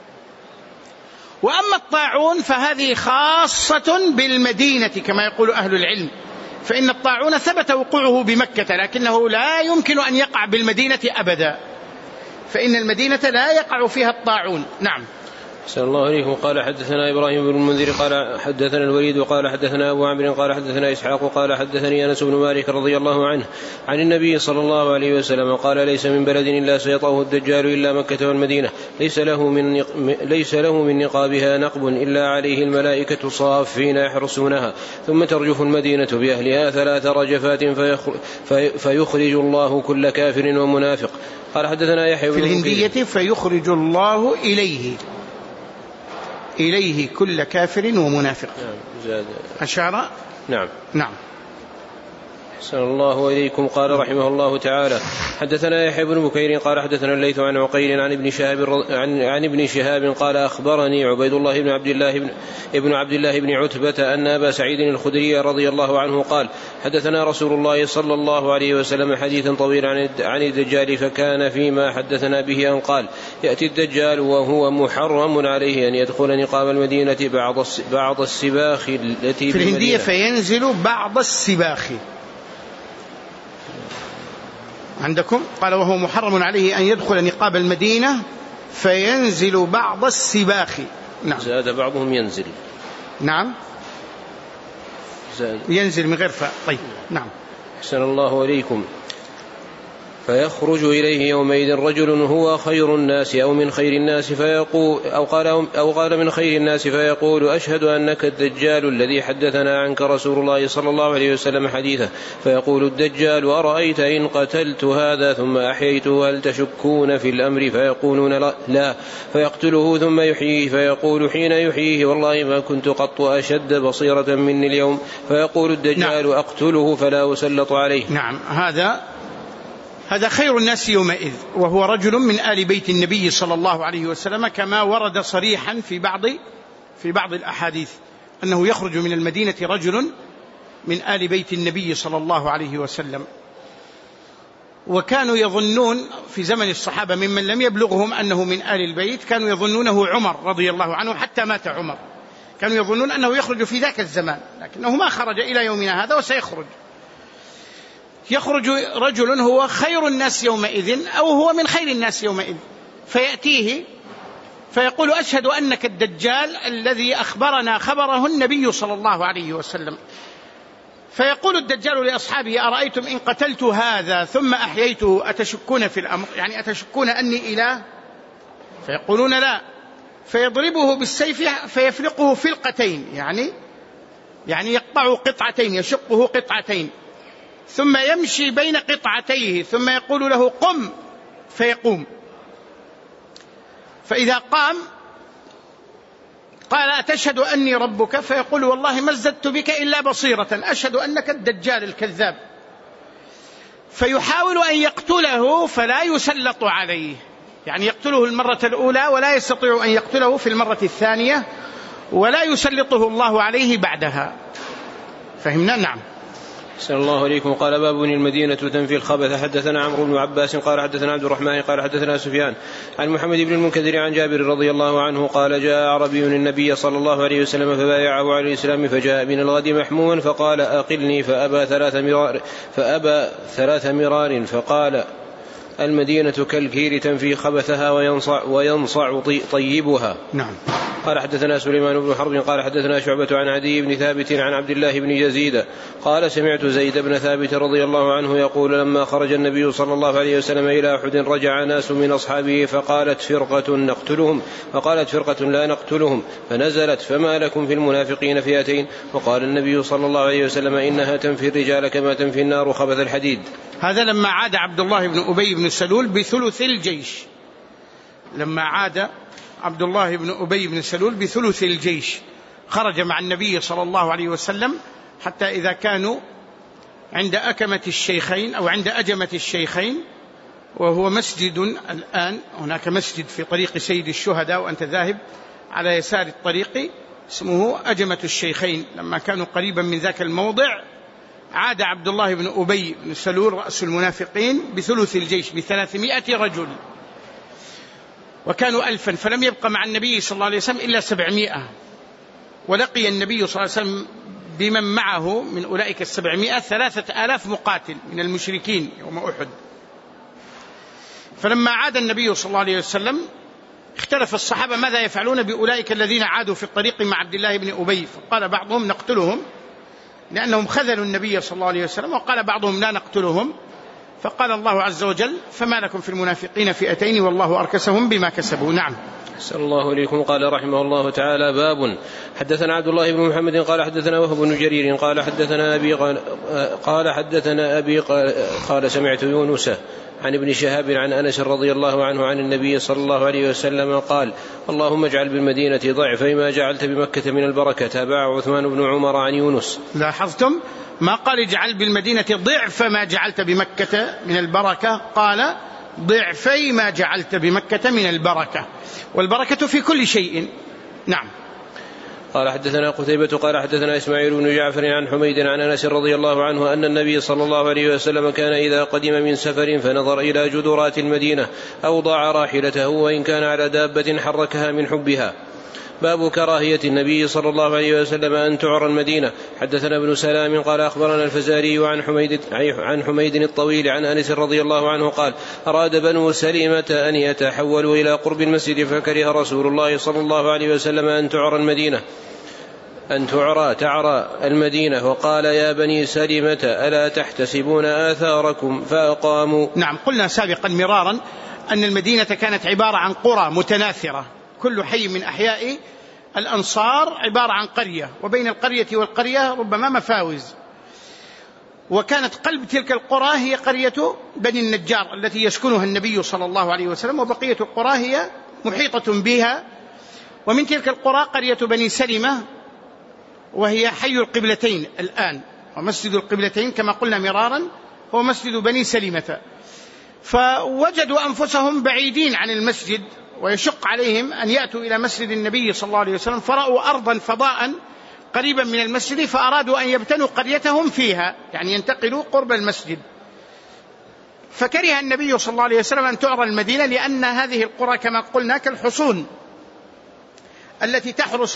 وأما الطاعون فهذه خاصة بالمدينة كما يقول أهل العلم، فإن الطاعون ثبت وقوعه بمكة لكنه لا يمكن أن يقع بالمدينة أبدا، فإن المدينة لا يقع فيها الطاعون. نعم. أحسن الله إليكم. قال حدثنا إبراهيم بن المنذر قال حدثنا الوليد قال حدثنا أبو عمرو قال حدثنا إسحاق قال حدثني أنس بن مالك رضي الله عنه عن النبي صلى الله عليه وسلم قال: ليس من بلد إلا سيطأه الدجال إلا مكة والمدينة، ليس له من نقابها نقب إلا عليه الملائكة صافين يحرسونها، ثم ترجف المدينة بأهلها 3 رجفات فيخرج الله كل كافر ومنافق. قال حدثنا يحيى في الهندية فيخرج الله إليه كل كافر ومنافق. أشعر. نعم. نعم. أحسن الله إليكم. قال رحمه الله تعالى: حدثنا يحيى بن بكير قال حدثنا الليث عن عقيل عن ابن شهاب قال: أخبرني عبيد الله بن عبد الله بن عتبة أن أبا سعيد الخدري رضي الله عنه قال: حدثنا رسول الله صلى الله عليه وسلم حديثا طويلا عن الدجال، فكان فيما حدثنا به أن قال: يأتي الدجال وهو محرم عليه أن يدخل نقاب المدينة بعض السباخ التي في الهندية فينزل بعض السباخ عندكم. قال: وهو محرم عليه أن يدخل نقاب المدينة فينزل بعض السباخ. نعم. زاد بعضهم ينزل. نعم. ينزل من غير فاء. طيب. نعم. أحسن الله إليكم. فيخرج إليه يومئذ رجل هو خير الناس أو من خير الناس فيقول أو قال من خير الناس فيقول: أشهد أنك الدجال الذي حدثنا عنك رسول الله صلى الله عليه وسلم حديثه. فيقول الدجال: أرأيت إن قتلت هذا ثم أحييته هل تشكون في الأمر؟ فيقولون: لا. فيقتله ثم يحييه فيقول حين يحييه: والله ما كنت قط أشد بصيرة مني اليوم. فيقول الدجال: نعم. أقتله فلا أسلط عليه. نعم. هذا خير الناس يومئذ، وهو رجل من آل بيت النبي صلى الله عليه وسلم كما ورد صريحا في بعض الأحاديث أنه يخرج من المدينة رجل من آل بيت النبي صلى الله عليه وسلم. وكانوا يظنون في زمن الصحابة ممن لم يبلغهم أنه من آل البيت كانوا يظنونه عمر رضي الله عنه حتى مات عمر، كانوا يظنون أنه يخرج في ذاك الزمان، لكنه ما خرج إلى يومنا هذا يخرج رجل هو خير الناس يومئذ أو هو من خير الناس يومئذ، فيأتيه فيقول: أشهد أنك الدجال الذي أخبرنا خبره النبي صلى الله عليه وسلم. فيقول الدجال لأصحابه: أرأيتم إن قتلت هذا ثم أحييته أتشكون في الأمر؟ يعني أتشكون أني إله؟ فيقولون: لا. فيضربه بالسيف فيفلقه فلقتين، يعني يقطع قطعتين، يشقه قطعتين، ثم يمشي بين قطعتيه، ثم يقول له: قم، فيقوم. فإذا قام قال: أتشهد أني ربك؟ فيقول: والله ما ازددت بك إلا بصيرة، أشهد أنك الدجال الكذاب. فيحاول أن يقتله فلا يسلط عليه، يعني يقتله المرة الأولى ولا يستطيع أن يقتله في المرة الثانية، ولا يسلطه الله عليه بعدها. فهمنا؟ نعم. أحسن الله إليكم. قال: باب المدينة تنفي الخبث. حدثنا عمرو بن عباس قال حدثنا عبد الرحمن قال حدثنا سفيان عن محمد بن المنكدر عن جابر رضي الله عنه قال: جاء أعرابي النبي صلى الله عليه وسلم فبايعه على الإسلام، فجاء من الغد محموما فقال: أقلني، فأبى ثلاث مرار فقال: المدينة كالكير تنفي خبثها وينصع طيبها. نعم. قال: حدثنا سليمان بن حرب قال حدثنا شعبة عن عدي بن ثابت عن عبد الله بن يزيد قال: سمعت زيد بن ثابت رضي الله عنه يقول: لما خرج النبي صلى الله عليه وسلم إلى أحد رجع ناس من أصحابه فقالت فرقة نقتلهم وقالت فرقة لا نقتلهم، فنزلت: فما لكم في المنافقين فئتين؟ وقال النبي صلى الله عليه وسلم: إنها تنفي الرجال كما تنفي النار خبث الحديد. هذا لما عاد عبد الله بن أبي بن سلول بثلث الجيش، لما عاد عبد الله بن أبي بن سلول بثلث الجيش، خرج مع النبي صلى الله عليه وسلم حتى إذا كانوا عند أكمة الشيخين أو عند أجمة الشيخين، وهو مسجد الآن، هناك مسجد في طريق سيد الشهداء وأنت ذاهب على يسار الطريق اسمه أجمة الشيخين. لما كانوا قريبا من ذاك الموضع عاد عبد الله بن أبي بن سلول رأس المنافقين بثلث الجيش ب300 رجل، وكانوا 1000، فلم يبق مع النبي صلى الله عليه وسلم إلا 700، ولقي النبي صلى الله عليه وسلم بمن معه من أولئك 700 3000 مقاتل من المشركين يوم أحد. فلما عاد النبي صلى الله عليه وسلم اختلف الصحابة ماذا يفعلون بأولئك الذين عادوا في الطريق مع عبد الله بن أبي، فقال بعضهم: نقتلهم لأنهم خذلوا النبي صلى الله عليه وسلم، وقال بعضهم: لا نقتلهم. فقال الله عز وجل: فما لكم في المنافقين فئتين والله أركسهم بما كسبوا. نعم. أحسن الله إليكم. قال رحمه الله تعالى: باب. حدثنا عبد الله بن محمد قال حدثنا وهب بن جرير قال حدثنا أبي قال سمعت يونس عن ابن شهاب عن أنس رضي الله عنه عن النبي صلى الله عليه وسلم قال: اللهم اجعل بالمدينة ضعفي ما جعلت بمكة من البركة. تابع عثمان بن عمر عن يونس. لاحظتم ما قال اجعل بالمدينة ضعف ما جعلت بمكة من البركة، قال ضعفي ما جعلت بمكة من البركة، والبركة في كل شيء. نعم. قال حدثنا قتيبة قال حدثنا إسماعيل بن جعفر عن حميد عن أنس رضي الله عنه أن النبي صلى الله عليه وسلم كان إذا قدم من سفر فنظر إلى جدرات المدينة أوضع راحلته وإن كان على دابة حركها من حبها. باب كراهية النبي صلى الله عليه وسلم أن تعرى المدينة. حدثنا ابن سلام قال أخبرنا الفزاري عن حميد الطويل عن أنس رضي الله عنه قال: أراد بنو سليمة أن يتحولوا إلى قرب المسجد فكره رسول الله صلى الله عليه وسلم أن تعرى المدينة، وقال: يا بني سليمة ألا تحتسبون آثاركم؟ فأقاموا. نعم. قلنا سابقا مرارا أن المدينة كانت عبارة عن قرى متناثرة، كل حي من أحياء الأنصار عبارة عن قرية، وبين القرية والقرية ربما مفاوز، وكانت قلب تلك القرى هي قرية بني النجار التي يسكنها النبي صلى الله عليه وسلم، وبقية القرى هي محيطة بها. ومن تلك القرى قرية بني سلمة، وهي حي القبلتين الآن، ومسجد القبلتين كما قلنا مرارا هو مسجد بني سلمة. فوجدوا أنفسهم بعيدين عن المسجد ويشق عليهم أن يأتوا إلى مسجد النبي صلى الله عليه وسلم، فرأوا أرضا فضاء قريبا من المسجد فأرادوا أن يبتنوا قريتهم فيها، يعني ينتقلوا قرب المسجد. فكره النبي صلى الله عليه وسلم أن تعرى المدينة، لأن هذه القرى كما قلنا كالحصون التي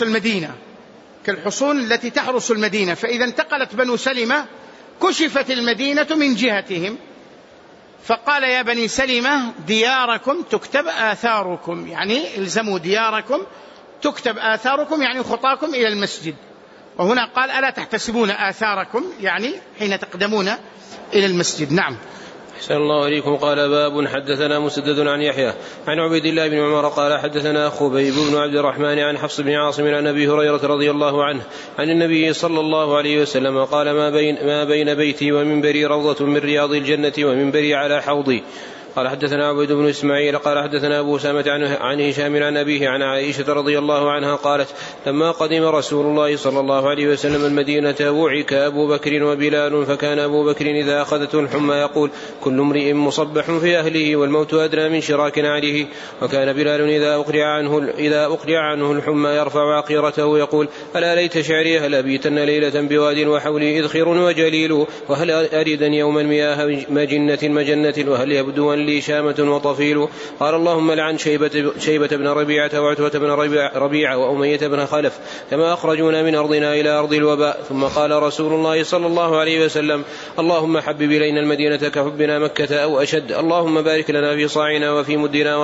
تحرس المدينة، فإذا انتقلت بنو سلمة كشفت المدينة من جهتهم، فقال يا بني سلمة دياركم تكتب آثاركم، يعني الزموا دياركم تكتب آثاركم، يعني خطاكم إلى المسجد. وهنا قال ألا تحتسبون آثاركم، يعني حين تقدمون إلى المسجد. نعم. أحسن الله إليكم. قال باب حدثنا مسدد عن يحيى عن عبيد الله بن عمر قال حدثنا خبيب بن عبد الرحمن عن حفص بن عاصم عن أبي هريرة رضي الله عنه عن النبي صلى الله عليه وسلم قال ما بين بيتي ومنبري روضة من رياض الجنة ومنبري على حوضي. قال حدثنا عبيد بن إسماعيل قال حدثنا أبو أسامة عن هشام عن أبيه عن عائشة رضي الله عنها قالت لما قدم رسول الله صلى الله عليه وسلم المدينة وعك أبو بكر وبلال، فكان أبو بكر إذا أخذته الحمى يقول كل امرئ مصبح في أهله والموت أدنى من شراك عليه، وكان بلال إذا أقلع عنه الحمى يرفع عقيرته يقول ألا ليت شعري هل أبيتن ليلة بواد وحولي إذخر وجليل، وهل أريدن يوما مياه مجنة وهل يبدو لي شامة وطفيل. قال اللهم لعن شيبة بن ربيعة وعتبة بن ربيعة وأمية بن خلف كما أخرجونا من أرضنا إلى أرض الوباء. ثم قال رسول الله صلى الله عليه وسلم اللهم حبب إلينا المدينة كحبنا مكة أو أشد، اللهم بارك لنا في صاعنا وفي مدنا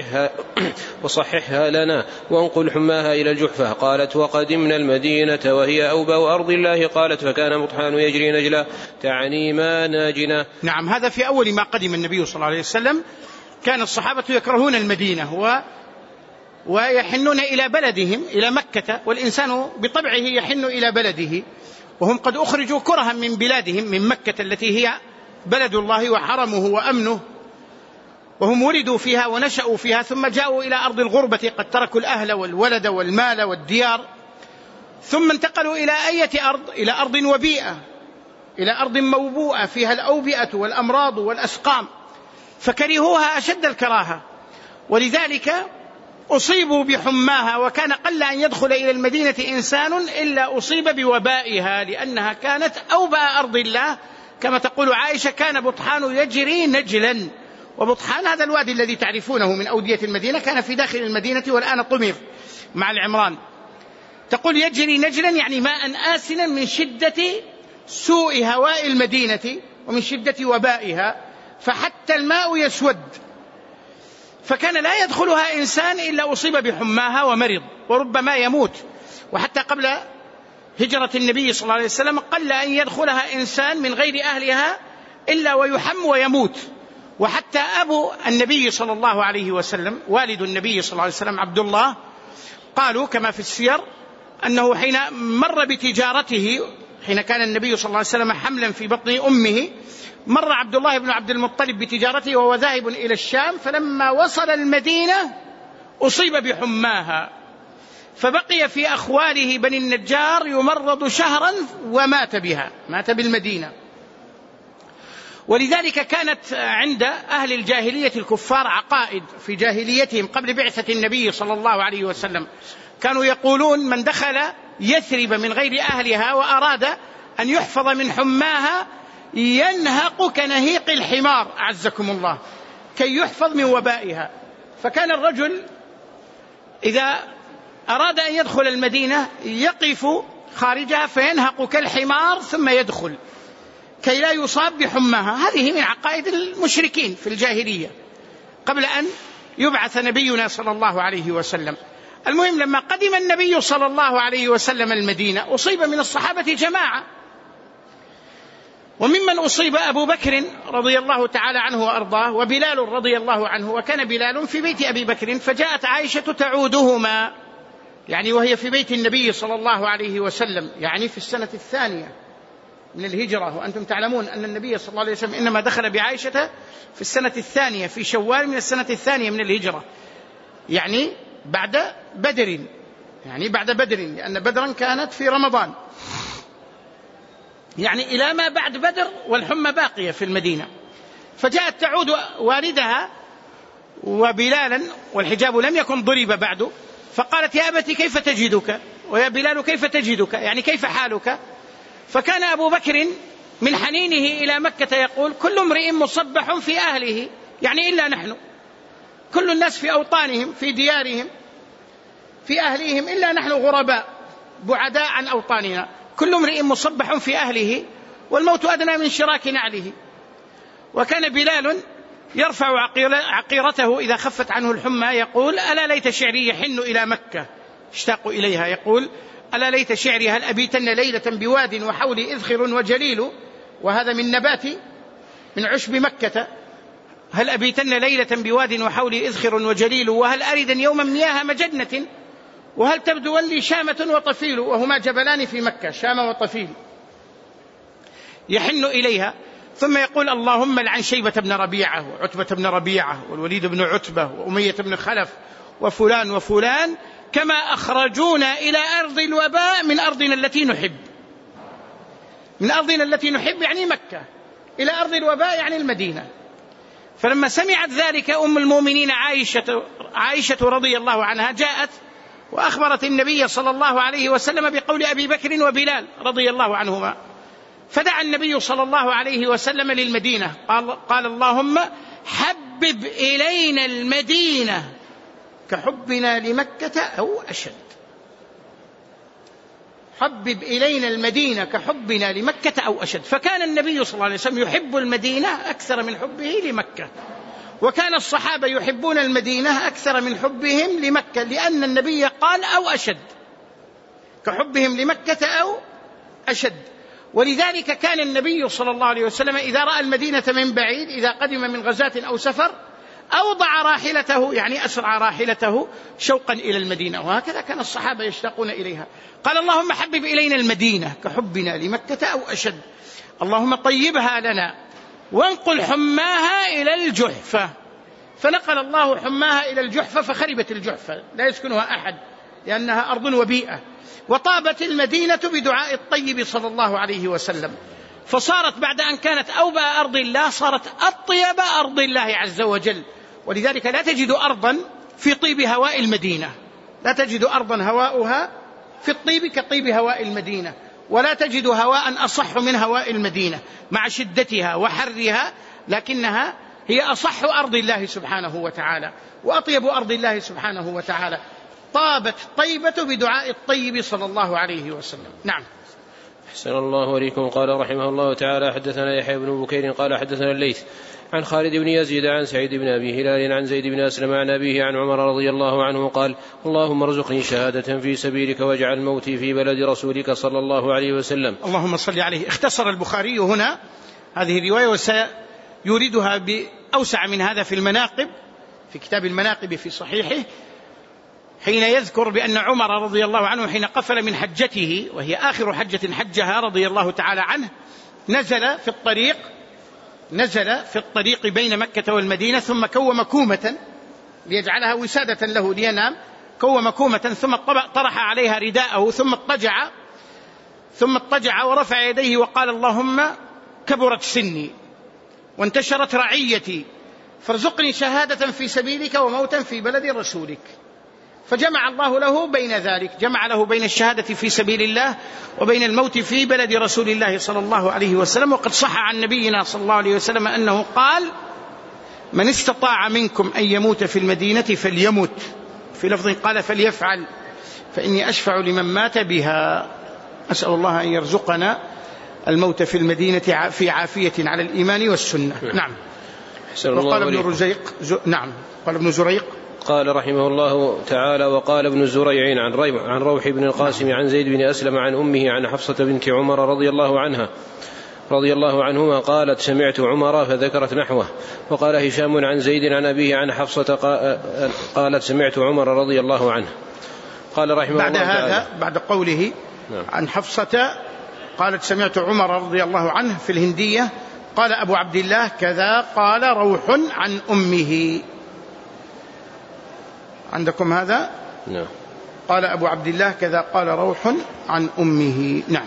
وصححها لنا وانقل حماها إلى الجحفة. قالت وقدمنا المدينة وهي أوبأ أرض الله. قالت فكان مطحان يجري نجلا تعني ما ناجنا. نعم. هذا في أول ما قدم النبي صلى الله عليه وسلم كان الصحابة يكرهون المدينة ويحنون إلى بلدهم إلى مكة، والإنسان بطبعه يحن إلى بلده، وهم قد أخرجوا كرها من بلادهم من مكة التي هي بلد الله وحرمه وأمنه، وهم ولدوا فيها ونشأوا فيها، ثم جاءوا إلى أرض الغربة قد تركوا الأهل والولد والمال والديار، ثم انتقلوا إلى أية أرض؟ إلى أرض وبيئة، إلى أرض موبوءة فيها الأوبئة والأمراض والأسقام، فكرهوها أشد الكراهة، ولذلك أصيبوا بحماها، وكان قل أن يدخل إلى المدينة إنسان إلا أصيب بوبائها، لأنها كانت أوبأ أرض الله، كما تقول عائشة كان بطحان يجري نجلا. وبطحان هذا الوادي الذي تعرفونه من أودية المدينة كان في داخل المدينة والآن طمر مع العمران. تقول يجري نجلا يعني ماء آسنا من شدة سوء هواء المدينة ومن شدة وبائها، فحتى الماء يسود، فكان لا يدخلها إنسان إلا أصيب بحماها ومرض وربما يموت. وحتى قبل هجرة النبي صلى الله عليه وسلم قل أن يدخلها إنسان من غير أهلها إلا ويحم ويموت. وحتى أبو النبي صلى الله عليه وسلم والد النبي صلى الله عليه وسلم عبد الله، قالوا كما في السير أنه حين مر بتجارته، حين كان النبي صلى الله عليه وسلم حملا في بطن أمه، مر عبد الله بن عبد المطلب بتجارته وهو ذاهب إلى الشام، فلما وصل المدينة أصيب بحماها، فبقي في أخواله بني النجار يمرض شهرا ومات بها، مات بالمدينة. ولذلك كانت عند أهل الجاهلية الكفار عقائد في جاهليتهم قبل بعثة النبي صلى الله عليه وسلم، كانوا يقولون من دخل يثرب من غير أهلها وأراد أن يحفظ من حماها ينهق كنهيق الحمار أعزكم الله كي يحفظ من وبائها. فكان الرجل إذا أراد أن يدخل المدينة يقف خارجها فينهق كالحمار ثم يدخل كي لا يصاب بحماها. هذه من عقائد المشركين في الجاهلية قبل أن يبعث نبينا صلى الله عليه وسلم. المهم لما قدم النبي صلى الله عليه وسلم المدينة أصيب من الصحابة جماعة، وممن أصيب أبو بكر رضي الله تعالى عنه وأرضاه وبلال رضي الله عنه، وكان بلال في بيت أبي بكر، فجاءت عائشة تعودهما، يعني وهي في بيت النبي صلى الله عليه وسلم، يعني في السنة الثانية من الهجرة، وأنتم تعلمون أن النبي صلى الله عليه وسلم إنما دخل بعائشة في السنة الثانية في شوال من السنة الثانية من الهجرة، يعني بعد بدر، لأن بدرا كانت في رمضان، يعني إلى ما بعد بدر والحمى باقية في المدينة. فجاءت تعود والدها وبلالا والحجاب لم يكن ضرب بعد، فقالت يا أبتي كيف تجدك، ويا بلال كيف تجدك، يعني كيف حالك. فكان أبو بكر من حنينه إلى مكة يقول كل امرئ مصبح في أهله، يعني إلا نحن، كل الناس في أوطانهم في ديارهم في أهليهم إلا نحن غرباء بعداء عن أوطاننا، كل امرئ مصبح في أهله والموت أدنى من شراك نعله. وكان بلال يرفع عقيرته إذا خفت عنه الحمى يقول: ألا ليت شعري يحن إلى مكة، اشتاق إليها، يقول: ألا ليت شعري هل أبيتن ليلة بواد وحولي إذخر وجليل، وهذا من نبات من عشب مكة، هل أبيتن ليلة بواد وحولي إذخر وجليل، وهل أردا يوما مياه مجنة، وهل تبدو لي شامة وطفيل، وهما جبلان في مكة، شام وطفيل، يحن إليها. ثم يقول: اللهم لعن شيبة بن ربيعة وعتبة بن ربيعة والوليد بن عتبة وأمية بن خلف وفلان وفلان، كما أخرجونا إلى أرض الوباء من أرضنا التي نحب. من أرضنا التي نحب يعني مكة، إلى أرض الوباء يعني المدينة. فلما سمعت ذلك أم المؤمنين عائشة رضي الله عنها جاءت وأخبرت النبي صلى الله عليه وسلم بقول أبي بكر وبلال رضي الله عنهما، فدعا النبي صلى الله عليه وسلم للمدينة، قال: اللهم حبب إلينا المدينة كحبنا لمكة أو أشد. حبب إلينا المدينة كحبنا لمكة أو أشد. فكان النبي صلى الله عليه وسلم يحب المدينة أكثر من حبه لمكة، وكان الصحابة يحبون المدينة أكثر من حبهم لمكة، لأن النبي قال: أو أشد، كحبهم لمكة أو أشد. ولذلك كان النبي صلى الله عليه وسلم إذا رأى المدينة من بعيد، إذا قدم من غزاة أو سفر، أوضع راحلته، يعني أسرع راحلته شوقا إلى المدينة، وهكذا كان الصحابة يشتاقون إليها. قال: اللهم حبب إلينا المدينة كحبنا لمكة أو أشد، اللهم طيبها لنا وانقل حماها إلى الجحفة. فنقل الله حماها إلى الجحفة، فخربت الجحفة لا يسكنها أحد لأنها أرض وبيئة، وطابت المدينة بدعاء الطيب صلى الله عليه وسلم، فصارت بعد أن كانت أوبى أرض الله صارت أطيب أرض الله عز وجل. ولذلك لا تجد أرضا في طيب هواء المدينة، لا تجد أرضا هواؤها في الطيب كطيب هواء المدينة، ولا تجد هواء أصح من هواء المدينة مع شدتها وحرها، لكنها هي أصح أرض الله سبحانه وتعالى وأطيب أرض الله سبحانه وتعالى. طابت طيبة بدعاء الطيب صلى الله عليه وسلم. نعم. أحسن الله إليكم. قال رحمه الله تعالى: حدثنا يحيى بن بكير قال حدثنا الليث عن خالد بن يزيد عن سعيد بن أبي هلال عن زيد بن أسلم عن أبيه عن عمر رضي الله عنه قال: اللهم ارزقني شهادة في سبيلك واجعل موتي في بلد رسولك صلى الله عليه وسلم. اللهم صل عليه. اختصر البخاري هنا هذه الرواية وسيوردها بأوسع من هذا في المناقب، في كتاب المناقب في صحيحه، حين يذكر بأن عمر رضي الله عنه حين قفل من حجته، وهي آخر حجة حجها رضي الله تعالى عنه، نزل في الطريق بين مكة والمدينة، ثم كوم كومة ليجعلها وسادة له لينام، كوم كومة ثم طرح عليها رداءه ثم اضطجع ورفع يديه وقال: اللهم كبرت سني وانتشرت رعيتي فارزقني شهادة في سبيلك وموتا في بلد رسولك. فجمع الله له بين ذلك، جمع له بين الشهادة في سبيل الله وبين الموت في بلد رسول الله صلى الله عليه وسلم. وقد صح عن نبينا صلى الله عليه وسلم أنه قال: من استطاع منكم أن يموت في المدينة فليمت، في لفظ قال فليفعل، فإني أشفع لمن مات بها. أسأل الله أن يرزقنا الموت في المدينة في عافية على الإيمان والسنة. نعم. وقال ابن رزيق قال ابن زريق قال رحمه الله تعالى: وقال ابن زريع عن روح بن القاسم عن زيد بن أسلم عن أمه عن حفصة بنت عمر رضي الله عنهما قالت: سمعت عمر، فذكرت نحوه. وقال هشام عن زيد عن أبيه عن حفصة قالت: سمعت عمر رضي الله عنه. قال رحمه بعد الله تعالى هذا بعد قوله عن حفصة قالت: سمعت عمر رضي الله عنه في الهندية، قال أبو عبد الله: كذا قال روح عن أمه. عندكم هذا؟ نعم. قال أبو عبد الله: كذا قال روح عن أمه. نعم.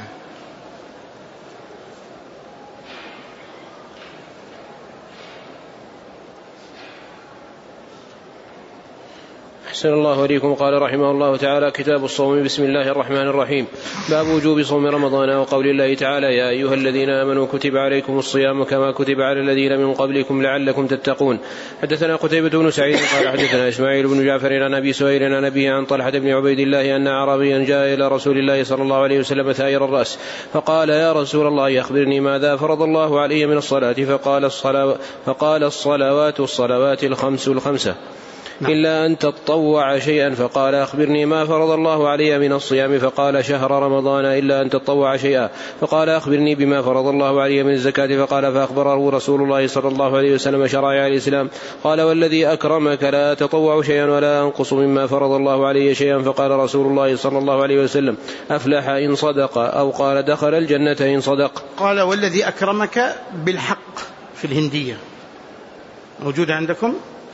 أحسن الله إليكم. قال رحمه الله تعالى: كتاب الصوم. بسم الله الرحمن الرحيم. باب وجوب صوم رمضان وقول الله تعالى: يا أيها الذين آمنوا كتب عليكم الصيام كما كتب على الذين من قبلكم لعلكم تتقون. حدثنا قتيبة بن سعيد قال حدثنا إسماعيل بن جعفر عن أبي سهيل عن أبيه عن طلحة بن عبيد الله أن أعرابيا جاء إلى رسول الله صلى الله عليه وسلم ثائر الرأس فقال: يا رسول الله أخبرني ماذا فرض الله علي من الصلاة؟ فقال: الصلوات الخمسة إلا أن تطوع شيئا. فقال: أخبرني ما فرض الله علي من الصيام؟ فقال: شهر رمضان إلا أن تطوع شيئا. فقال: أخبرني بما فرض الله علي من الزكاة؟ فقال: فأخبره رسول الله صلى الله عليه وسلم شرائع الإسلام. قال: والذي أكرمك لا أتطوع شيئا ولا أنقص مما فرض الله علي شيئا. فقال رسول الله صلى الله عليه وسلم: أفلح إن صدق، أو قال: دخل الجنة إن صدق. قال: والذي أكرمك بالحق في الهندية موجودة عندكم؟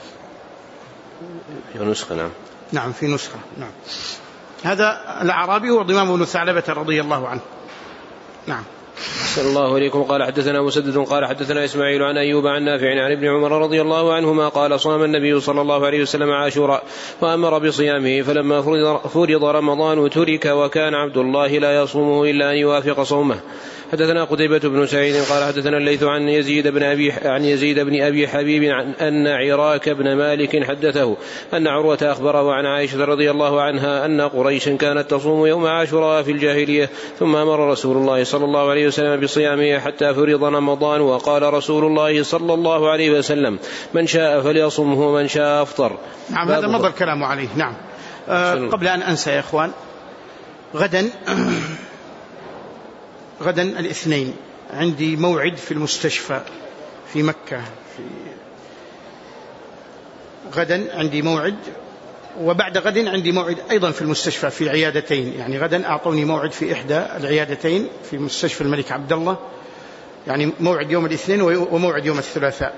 في نسخة. نعم في نسخة. نعم. هذا الأعرابي هو ضمام بن ثعلبة رضي الله عنه. نعم. صلى الله عليكم. قال حدثنا مسدد قال حدثنا إسماعيل عن أيوب عن نافع عن ابن عمر رضي الله عنهما قال: صام النبي صلى الله عليه وسلم عاشوراء وأمر بصيامه، فلما فرض رمضان ترك، وكان عبد الله لا يصومه إلا أن يوافق صومه. حدثنا قتيبة بن سعيد قال حدثنا الليث عن يزيد بن أبي حبيب أن عراك بن مالك حدثه أن عروة أخبره عن عائشة رضي الله عنها أن قريشا كانت تصوم يوم عاشوراء في الجاهلية، ثم أمر رسول الله صلى الله عليه وسلم بصيامه حتى فرض رمضان، وقال رسول الله صلى الله عليه وسلم: من شاء فليصمه ومن شاء أفطر. نعم. هذا مضى الكلام عليه. نعم. قبل أن أنسى يا إخوان، غدا الاثنين عندي موعد في المستشفى في مكة. غدا عندي موعد، وبعد غد عندي موعد أيضا في المستشفى في عيادتين. يعني غدا أعطوني موعد في إحدى العيادتين في مستشفى الملك عبد الله، يعني موعد يوم الاثنين وموعد يوم الثلاثاء،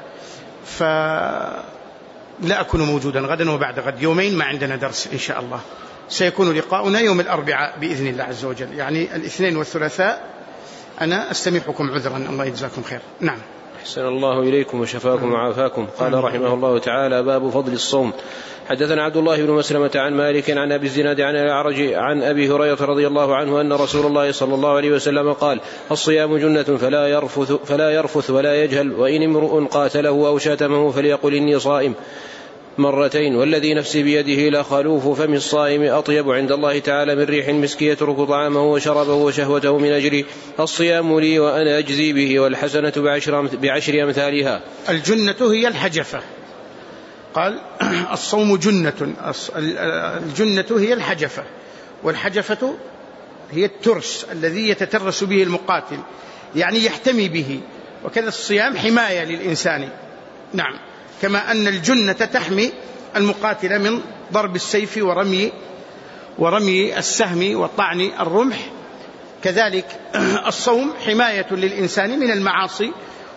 فلا أكون موجودا غدا وبعد غد، يومين ما عندنا درس إن شاء الله. سيكون لقاؤنا يوم الأربعاء بإذن الله عز وجل، يعني الاثنين والثلاثاء أنا أستميحكم عذرا. الله يجزاكم خير. نعم. أحسن الله إليكم وشفاكم وعافاكم. قال رحمه الله تعالى: باب فضل الصوم. حدثنا عبد الله بن مسلمة عن مالك عن أبي الزناد عن الأعرج عن أبي هريرة رضي الله عنه أن رسول الله صلى الله عليه وسلم قال: الصيام جنة فلا يرفث ولا يجهل، وإن امرؤ قاتله أو شاتمه فليقل إني صائم مرتين، والذي نفسي بيده لخلوف فم الصائم أطيب عند الله تعالى من ريح المسك يترك طعامه وشربه وشهوته من أجلي. الصيام لي وأنا أجزي به، والحسنة بعشر أمثالها. الجنة هي الحجفة. قال: الصوم جنة. الجنة هي الحجفة، والحجفة هي الترس الذي يتترس به المقاتل، يعني يحتمي به، وكذا الصيام حماية للإنسان. نعم. كما أن الجنة تحمي المقاتل من ضرب السيف ورمي السهم وطعن الرمح، كذلك الصوم حماية للإنسان من المعاصي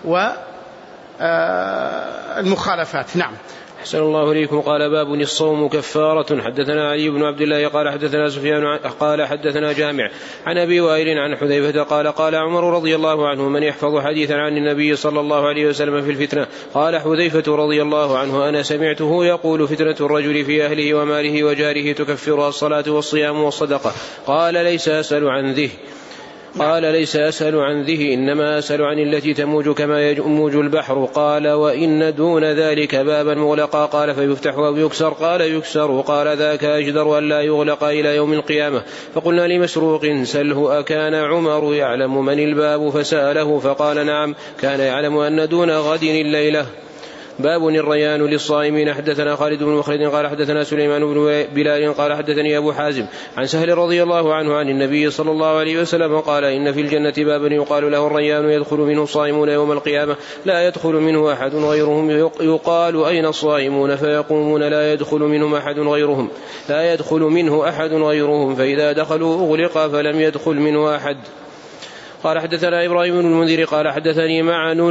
والمخالفات. نعم. أحسن الله إليكم. قال: باب الصوم كفارة. حدثنا علي بن عبد الله قال حدثنا سفيان قال حدثنا جامع عن أبي وائل عن حذيفة قال: قال عمر رضي الله عنه: من يحفظ حديثا عن النبي صلى الله عليه وسلم في الفتنة؟ قال حذيفة رضي الله عنه: أنا سمعته يقول: فتنة الرجل في أهله وماله وجاره تكفرها الصلاة والصيام والصدقة. قال: ليس أسأل عن ذه إنما أسأل عن التي تموج كما يموج البحر. قال: وإن دون ذلك بابا مغلقا. قال: فيفتح أو يكسر؟ قال: يكسر. قال: ذاك أجدر أن لا يغلق إلى يوم القيامة. فقلنا لمسروق: سله أكان عمر يعلم من الباب؟ فسأله فقال: نعم، كان يعلم أن دون غد الليلة. باب الريان للصائمين. حدثنا خالد بن مخلد قال حدثنا سليمان بن بلال قال حدثني أبو حازم عن سهل رضي الله عنه عن النبي صلى الله عليه وسلم قال: إن في الجنة بابا يقال له الريان يدخل منه الصائمون يوم القيامة لا يدخل منه أحد غيرهم. يقال: أين الصائمون؟ فيقومون: لا يدخل منه أحد غيرهم، فإذا دخلوا أغلق فلم يدخل منه أحد. قال حدثنا إبراهيم بن المنذر قال حدثني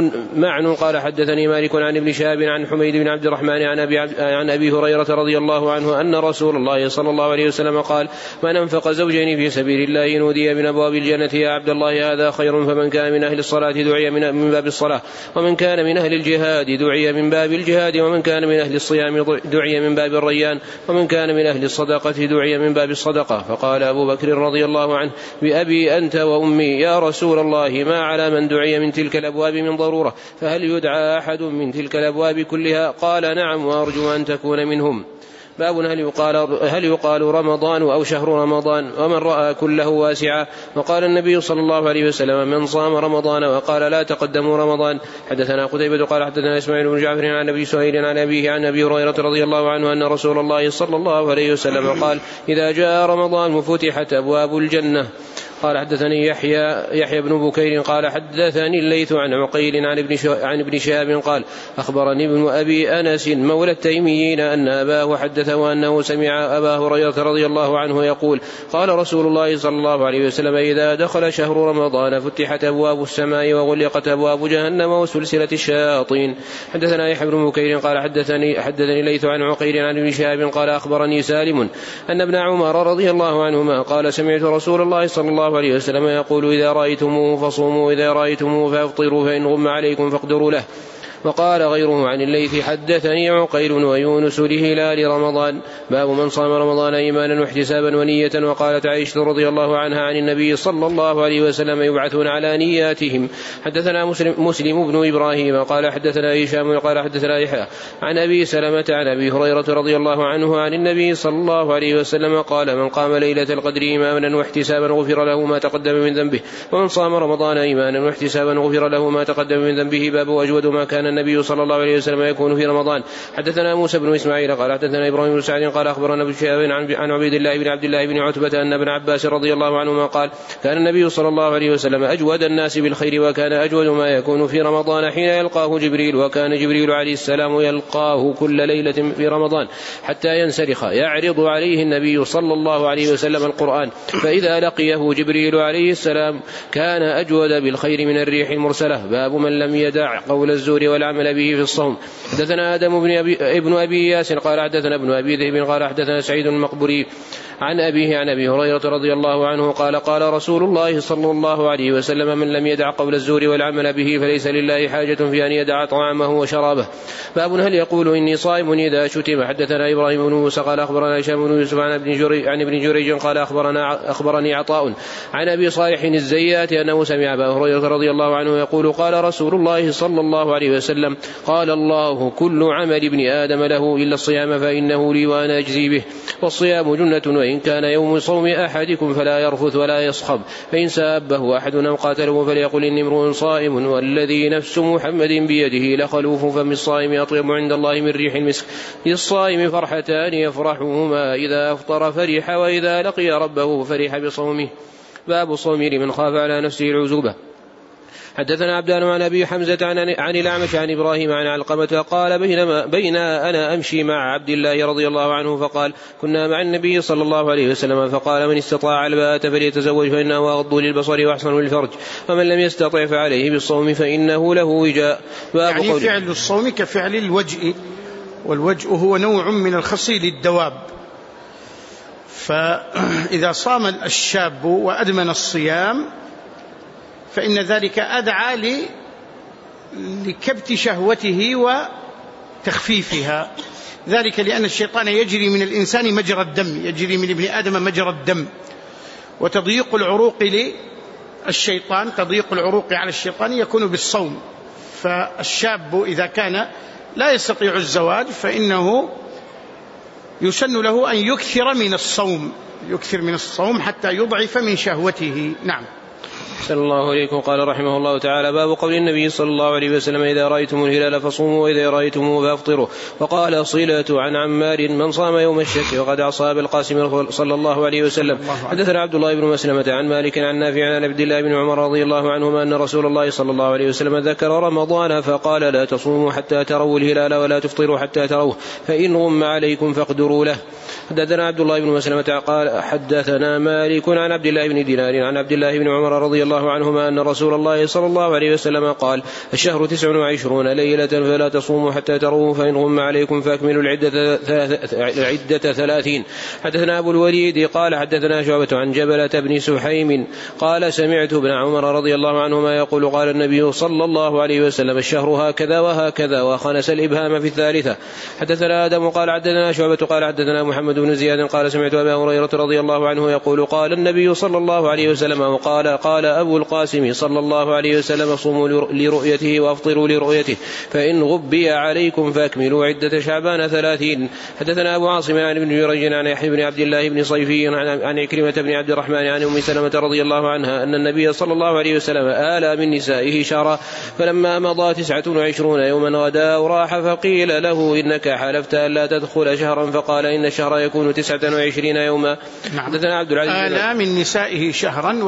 معن قال حدثني مالك عن ابن شهاب عن حميد بن عبد الرحمن عن أبي هريرة رضي الله عنه أن رسول الله صلى الله عليه وسلم قال: من أنفق زوجين في سبيل الله نودي من أبواب الجنة يا عبد الله هذا خير. فمن كان من أهل الصلاة دعي من باب الصلاة، ومن كان من أهل الجهاد دعي من باب الجهاد، ومن كان من أهل الصيام دعي من باب الريان، ومن كان من أهل الصدقة دعي من باب الصدقة. فقال أبو بكر رضي الله عنه: بأبي أنت وأمي يا رسول الله، ما على من دعي من تلك الأبواب من ضرورة، فهل يدعى أحد من تلك الأبواب كلها؟ قال: نعم، وأرجو أن تكون منهم. باب هل يقال رمضان أو شهر رمضان، ومن رأى كله واسعا. وقال النبي صلى الله عليه وسلم: من صام رمضان وقال لا تقدموا رمضان. حدثنا قتيبة قال حدثنا إسماعيل بن جعفر عن أبي سهيل عن أبيه عن أبي هريرة رضي الله عنه أن رسول الله صلى الله عليه وسلم قال: إذا جاء رمضان فتحت أبواب الجنة. قال حدثني يحيى بن بكير قال حدثني الليث عن عقيل عن ابن شهاب قال: أخبرني ابن أبي أنس مولى التيميين أن أباه حدثه أنه سمع أبا هريرة رضي الله عنه يقول: قال رسول الله صلى الله عليه وسلم: إذا دخل شهر رمضان فتحت أبواب السماء وغلقت أبواب جهنم وسلسلة الشياطين. حدثنا يحيى بن بكير قال حدثني الليث عن عقيل عن ابن شهاب قال: أخبرني سالم أن ابن عمر رضي الله عنهما قال: سمعت رسول الله صلى الله عليه وسلم يقول: إذا رأيتموه فصوموا، إذا رأيتموه فافطروا، فإن غم عليكم فاقدروا له. وقال غيره عن الليث: حدثني عقيل ويونس لهلال رمضان. باب من صام رمضان إيمانا واحتسابا ونية. وقالت عائشة رضي الله عنها عن النبي صلى الله عليه وسلم: يبعثون على نياتهم. حدثنا مسلم بن إبراهيم قال حدثنا هشام قال حدثنا يحيى عن أبي سلمة عن أبي هريرة رضي الله عنه عن النبي صلى الله عليه وسلم قال: من قام ليلة القدر إيمانا واحتسابا غفر له ما تقدم من ذنبه، ومن صام رمضان إيمانا واحتسابا غفر له ما تقدم من ذنبه. باب أجود ما كان النبي صلى الله عليه وسلم يكون في رمضان. حدثنا موسى بن إسماعيل قال حدثنا إبراهيم بن سعد قال أخبرنا ابن شهاب عن عبيد الله بن عبد الله بن عتبة أن ابن عباس رضي الله عنهما قال: كان النبي صلى الله عليه وسلم أجود الناس بالخير، وكان أجود ما يكون في رمضان حين يلقاه جبريل، وكان جبريل عليه السلام يلقاه كل ليلة في رمضان حتى ينسلخ، يعرض عليه النبي صلى الله عليه وسلم القرآن، فإذا لقيه جبريل عليه السلام كان أجود بالخير من الريح المرسلة. باب من لم يدع قول الزور والعمل به في الصوم. حدثنا آدم ابن أبي ياسر قال حدثنا ابن أبي ذئب قال حدثنا سعيد المقبري عن أبيه عن أبي هريرة رضي الله عنه قال: قال رسول الله صلى الله عليه وسلم: من لم يدع قول الزور والعمل به فليس لله حاجة في أن يدع طعامه وشرابه. باب هل يقول إني صائم إذا شتم. حدثنا إبراهيم بن موسى قال أخبرنا هشام بن يوسف عن ابن جريج قال أخبرني عطاء عن أبي صالح الزيات أنه سمع أبا هريرة رضي الله عنه يقول: قال رسول الله صلى الله عليه وسلم: قال الله: كل عمل ابن آدم له إلا الصيام فإنه لي وأنا أجزي به، والصيام جنة، وإن كان يوم صوم أحدكم فلا يرفث ولا يصخب، فإن سابه أحد أو قاتله فليقل إني امرؤ صائم، والذي نفس محمد بيده لخلوف فم الصائم أطيب عند الله من ريح المسك. للصائم فرحتان يفرحهما: إذا أفطر فرح، وإذا لقي ربه فرح بصومه. باب صوم لمن خاف على نفسه العزوبة. حدثنا عبدان عن أبي حمزة عن الأعمش عن إبراهيم عن علقمة قال: بين أنا أمشي مع عبد الله رضي الله عنه فقال: كنا مع النبي صلى الله عليه وسلم فقال: من استطاع الباءة فليتزوج فإنه أغض للبصر وأحسن للفرج، ومن لم يستطع فعليه بالصوم فإنه له وجاء. يعني فعل الصوم كفعل الوجء، والوجء هو نوع من الخصي للدواب، فإذا صام الشاب وأدمن الصيام فإن ذلك أدعى لكبت شهوته وتخفيفها، ذلك لأن الشيطان يجري من الإنسان مجرى الدم، يجري من ابن آدم مجرى الدم، وتضييق العروق للشيطان، تضييق العروق على الشيطان يكون بالصوم. فالشاب إذا كان لا يستطيع الزواج فإنه يسن له أن يكثر من الصوم حتى يضعف من شهوته. نعم. صلى الله عليكم. قال رحمه الله تعالى: باب قول النبي صلى الله عليه وسلم: إذا رأيتم الهلال فصوموا، وإذا رأيتموه فافطروا. وقال صلة عن عمار: من صام يوم الشك وقد عصى بالقاسم صلى الله عليه وسلم. حدثنا عبد الله بن مسلمة عن مالك عن نافع عن عبد الله بن عمر رضي الله عنهما أن رسول الله صلى الله عليه وسلم ذكر رمضان فقال: لا تصوموا حتى تروا الهلال ولا تفطروا حتى تروه، فإن غم عليكم فاقدروا له. حدثنا عبد الله بن مسلمة قال: حدثنا مالك عن عبد الله بن دينار عن عبد الله بن عمر رضي رضي الله عنهما أن رسول الله صلى الله عليه وسلم قال: الشهر 29 ليلة فلا تصوموا حتى تروه، فإن غم عليكم فأكملوا العدة 30. حدثنا أبو الوليد قال حدثنا شعبة عن جبلة بن سحيم قال: سمعت ابن عمر رضي الله عنهما يقول: قال النبي صلى الله عليه وسلم: الشهر هكذا وهكذا، وخنس الإبهام في الثالثة. حدثنا آدم قال حدثنا شعبة قال حدثنا محمد بن زياد قال: سمعت أبا هريرة رضي الله عنه يقول: قال النبي صلى الله عليه وسلم: قال أبو القاسم صلى الله عليه وسلم: صوموا لرؤيته وأفطروا لرؤيته، فإن غبي عليكم فأكملوا عدة شعبان 30. حدثنا أبو عاصم عن ابن جريج عن يحيى بن عبد الله بن صيفي عن عكرمة بن عبد الرحمن عن أم سلمة رضي الله عنها أن النبي صلى الله عليه وسلم آلى من نسائه شهرا، فلما مضى 29 يوما غدا وراح، فقيل له: إنك حلفت ألا تدخل شهرا، فقال: إن الشهر يكون 29 يوما. حدثنا عبد العزيز آلى من نسائه شهرا،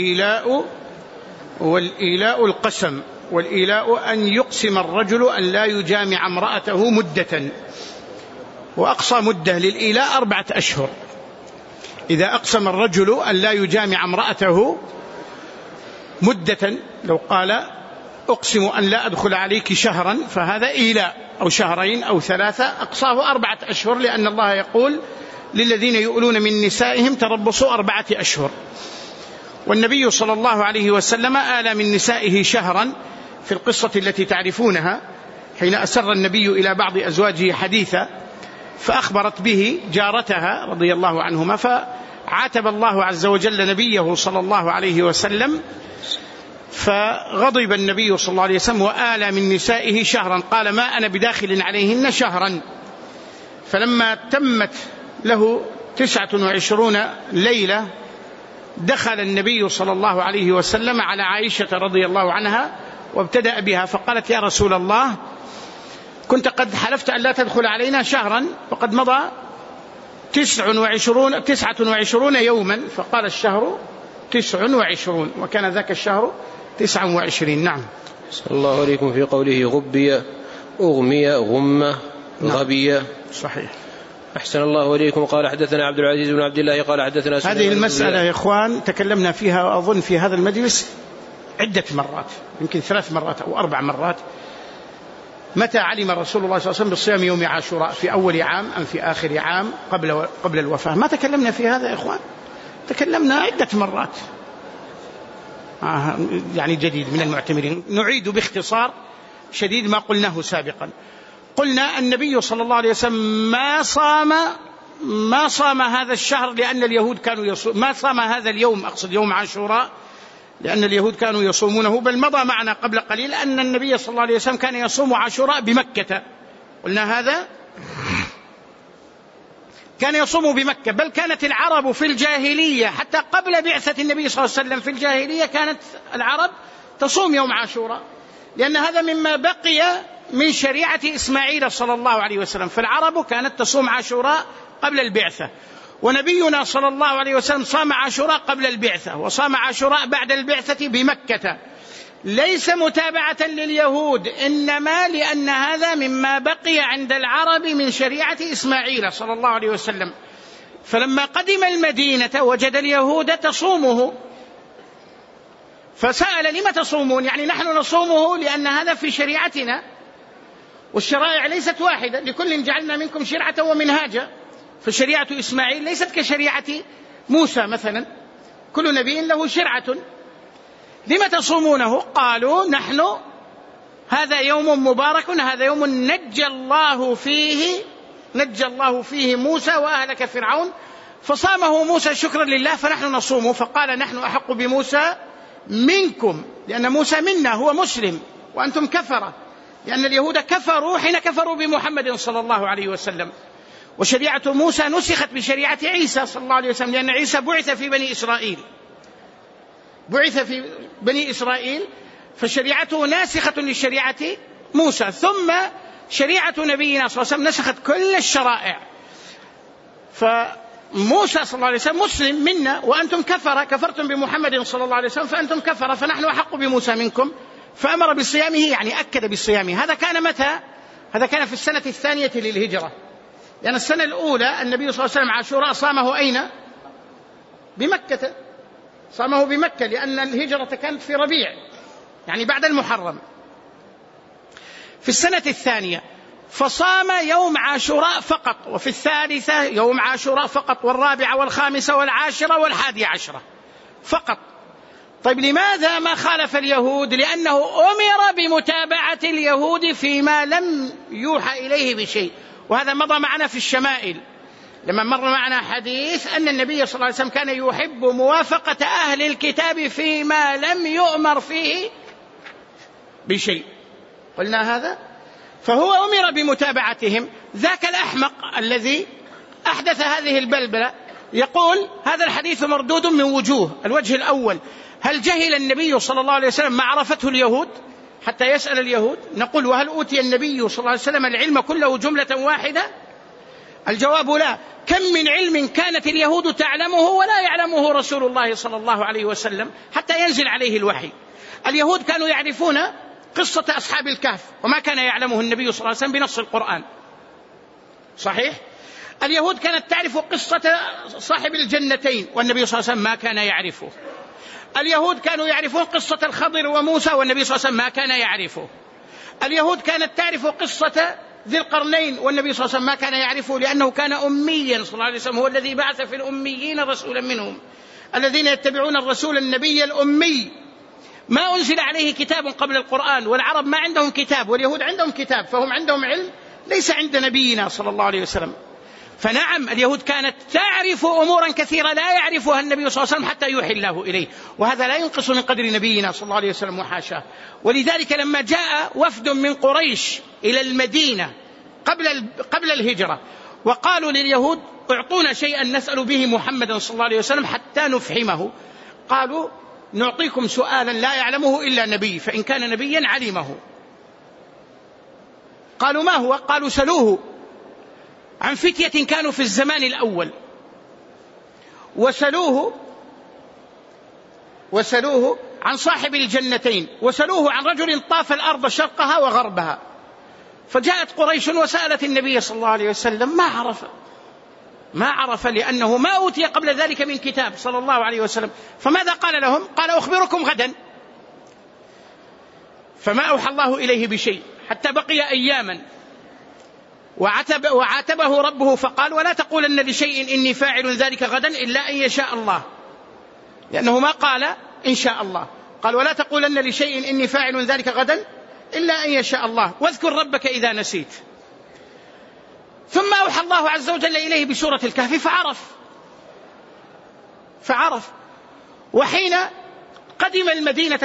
والإيلاء القسم، والإيلاء أن يقسم الرجل أن لا يجامع امرأته مدة، وأقصى مدة للإيلاء 4 أشهر. إذا أقسم الرجل أن لا يجامع امرأته مدة، لو قال: أقسم أن لا أدخل عليك شهرا، فهذا إيلاء، أو 2 أو 3، أقصاه 4 أشهر، لأن الله يقول: للذين يؤلون من نسائهم تربصوا 4 أشهر. والنبي صلى الله عليه وسلم آلى من نسائه شهرا في القصة التي تعرفونها، حين أسر النبي إلى بعض أزواجه حديثا، فأخبرت به جارتها رضي الله عنهما، فعاتب الله عز وجل نبيه صلى الله عليه وسلم، فغضب النبي صلى الله عليه وسلم وآلى من نسائه شهرا، قال: ما أنا بداخل عليهن شهرا. فلما تمت له 29 ليلة دخل النبي صلى الله عليه وسلم على عائشة رضي الله عنها وابتدأ بها، فقالت: يا رسول الله، كنت قد حلفت أن لا تدخل علينا شهرا، وقد مضى 29 يوما. فقال: الشهر 29، وكان ذاك الشهر 29. نعم. صلى الله عليكم في قوله غبي، أغمي، غمة، غبي. صحيح. أحسن الله إليكم. قال حدثنا عبد العزيز بن عبد الله قال حدثنا هذه المسألة يا إخوان تكلمنا فيها وأظن في هذا المجلس عدة مرات، يمكن 3 مرات أو 4 مرات. متى علم رسول الله صلى الله عليه وسلم بالصيام يوم عاشوراء؟ في أول عام أم في آخر عام قبل الوفاة؟ ما تكلمنا في هذا يا إخوان، تكلمنا عدة مرات. يعني جديد من المعتمرين، نعيد باختصار شديد ما قلناه سابقا. قلنا النبي صلى الله عليه وسلم ما صام هذا الشهر لأن اليهود كانوا يصوم، ما صام هذا اليوم، أقصد يوم عاشوراء، لأن اليهود كانوا يصومونه، بل مضى معنا قبل قليل أن النبي صلى الله عليه وسلم كان يصوم عاشوراء بمكة. قلنا هذا كان يصوم بمكة، بل كانت العرب في الجاهلية حتى قبل بعثة النبي صلى الله عليه وسلم في الجاهلية كانت العرب تصوم يوم عاشوراء، لأن هذا مما بقي من شريعة إسماعيل صلى الله عليه وسلم. فالعرب كانت تصوم عاشوراء قبل البعثة، ونبينا صلى الله عليه وسلم صام عاشوراء قبل البعثة، وصام عاشوراء بعد البعثة بمكة، ليس متابعة لليهود، إنما لأن هذا مما بقي عند العرب من شريعة إسماعيل صلى الله عليه وسلم. فلما قدم المدينة وجد اليهود تصومه، فسأل: لما تصومون؟ يعني نحن نصومه لأن هذا في شريعتنا، والشرائع ليست واحدة، لكل جعلنا منكم شرعة ومنهاجا. فشريعة إسماعيل ليست كشريعة موسى مثلا، كل نبي له شرعة. لما تصومونه؟ قالوا: نحن هذا يوم مبارك، هذا يوم نجى الله فيه موسى وأهلك فرعون، فصامه موسى شكرا لله، فنحن نصومه. فقال: نحن أحق بموسى منكم، لأن موسى منا، هو مسلم وأنتم كفرة، لأن اليهود كفروا حين كفروا بمحمد صلى الله عليه وسلم. وشريعة موسى نسخت بشريعة عيسى صلى الله عليه وسلم، لأن عيسى بعث في بني إسرائيل، فشريعته ناسخة لشريعة موسى. ثم شريعة نبينا صلى الله عليه وسلم نسخت كل الشرائع. فموسى صلى الله عليه وسلم مسلم منا، وأنتم كفرتم بمحمد صلى الله عليه وسلم، فأنتم كفرة، فنحن أحق بموسى منكم. فأمر بصيامه، يعني أكد بصيامه. هذا كان متى؟ هذا كان في السنة 2 للهجرة، لأن السنة الأولى النبي صلى الله عليه وسلم عاشوراء صامه أين؟ بمكة. صامه بمكة لأن الهجرة كانت في ربيع، يعني بعد المحرم. في السنة الثانية فصام يوم عاشوراء فقط، وفي الثالثة يوم عاشوراء فقط، والرابعة والخامسة والعاشرة والحادية عشرة فقط. طيب لماذا ما خالف اليهود؟ لأنه أمر بمتابعة اليهود فيما لم يوحى إليه بشيء، وهذا مضى معنا في الشمائل لما مر معنا حديث أن النبي صلى الله عليه وسلم كان يحب موافقة أهل الكتاب فيما لم يؤمر فيه بشيء، قلنا هذا. فهو أمر بمتابعتهم. ذاك الأحمق الذي أحدث هذه البلبلة يقول هذا الحديث مردود من وجوه. الوجه الأول، هل جهل النبي صلى الله عليه وسلم ما عرفته اليهود حتى يسأل اليهود؟ نقول وهل أوتي النبي صلى الله عليه وسلم العلم كله جملة واحدة؟ الجواب لا. كم من علم كانت اليهود تعلمه ولا يعلمه رسول الله صلى الله عليه وسلم حتى ينزل عليه الوحي. اليهود كانوا يعرفون قصة أصحاب الكهف وما كان يعلمه النبي صلى الله عليه وسلم بنص القرآن، صحيح؟ اليهود كانت تعرف قصة صاحب الجنتين والنبي صلى الله عليه وسلم ما كان يعرفه. اليهود كانوا يعرفون قصة الخضر وموسى والنبي صلى الله عليه وسلم ما كان يعرفه. اليهود كانت تعرف قصة ذي القرنين والنبي صلى الله عليه وسلم ما كان يعرفه لأنه كان أميا صلى الله عليه وسلم، هو الذي بعث في الأميين رسولا منهم الذين يتبعون الرسول النبي الأمي ما أنزل عليه كتاب قبل القرآن. والعرب ما عندهم كتاب واليهود عندهم كتاب، فهم عندهم علم ليس عند نبينا صلى الله عليه وسلم. فنعم اليهود كانت تعرف أمورا كثيرة لا يعرفها النبي صلى الله عليه وسلم حتى يوحي الله إليه، وهذا لا ينقص من قدر نبينا صلى الله عليه وسلم وحاشاه. ولذلك لما جاء وفد من قريش إلى المدينة قبل الهجرة وقالوا لليهود اعطونا شيئا نسأل به محمدا صلى الله عليه وسلم حتى نفحمه، قالوا نعطيكم سؤالا لا يعلمه إلا نبي، فإن كان نبيا علمه. قالوا ما هو؟ قالوا سلوه عن فتية كانوا في الزمان الأول، وسلوه عن صاحب الجنتين، وسلوه عن رجل طاف الأرض شرقها وغربها. فجاءت قريش وسألت النبي صلى الله عليه وسلم ما عرف لأنه ما أوتي قبل ذلك من كتاب صلى الله عليه وسلم. فماذا قال لهم؟ قال أخبركم غدا. فما أوحى الله إليه بشيء حتى بقي أياما، وعاتبه ربه فقال ولا تقولن لشيء إني فاعل ذلك غدا إلا أن يشاء الله، لأنه ما قال إن شاء الله، قال ولا تقولن لشيء إني فاعل ذلك غدا إلا أن يشاء الله واذكر ربك إذا نسيت. ثم أوحى الله عز وجل إليه بسورة الكهف فعرف. وحين قدم المدينة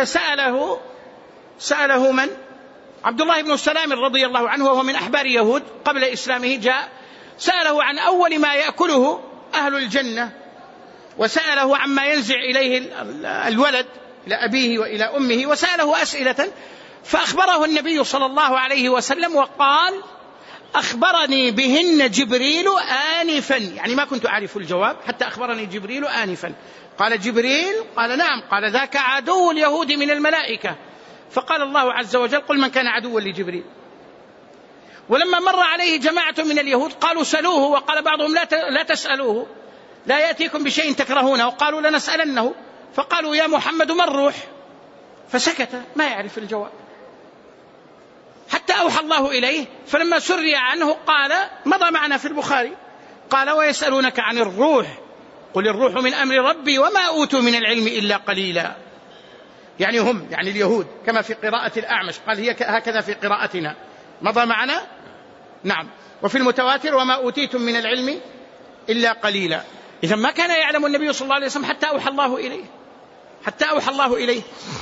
سأله من؟ عبد الله بن السلام رضي الله عنه، وهو من أحبار يهود قبل إسلامه، جاء سأله عن أول ما يأكله أهل الجنة، وسأله عما ينزع إليه الولد إلى أبيه وإلى أمه، وسأله أسئلة فأخبره النبي صلى الله عليه وسلم وقال أخبرني بهن جبريل آنفا، يعني ما كنت أعرف الجواب حتى أخبرني جبريل آنفا. قال جبريل؟ قال نعم. قال ذاك عدو اليهود من الملائكة. فقال الله عز وجل قل من كان عدوا لجبريل. ولما مر عليه جماعة من اليهود قالوا سلوه، وقال بعضهم لا تسألوه لا يأتيكم بشيء تكرهونه، وقالوا لنسألنه. فقالوا يا محمد ما الروح؟ فسكت ما يعرف الجواب حتى أوحى الله إليه. فلما سري عنه قال مضى معنا في البخاري قال ويسألونك عن الروح قل الروح من أمر ربي وما أوتوا من العلم إلا قليلا. يعني هم يعني اليهود، كما في قراءة الأعمش قال هي هكذا في قراءتنا مضى معنا. نعم. وفي المتواتر وما أوتيتم من العلم إلا قليلا. إذا ما كان يعلم النبي صلى الله عليه وسلم حتى أوحى الله إليه.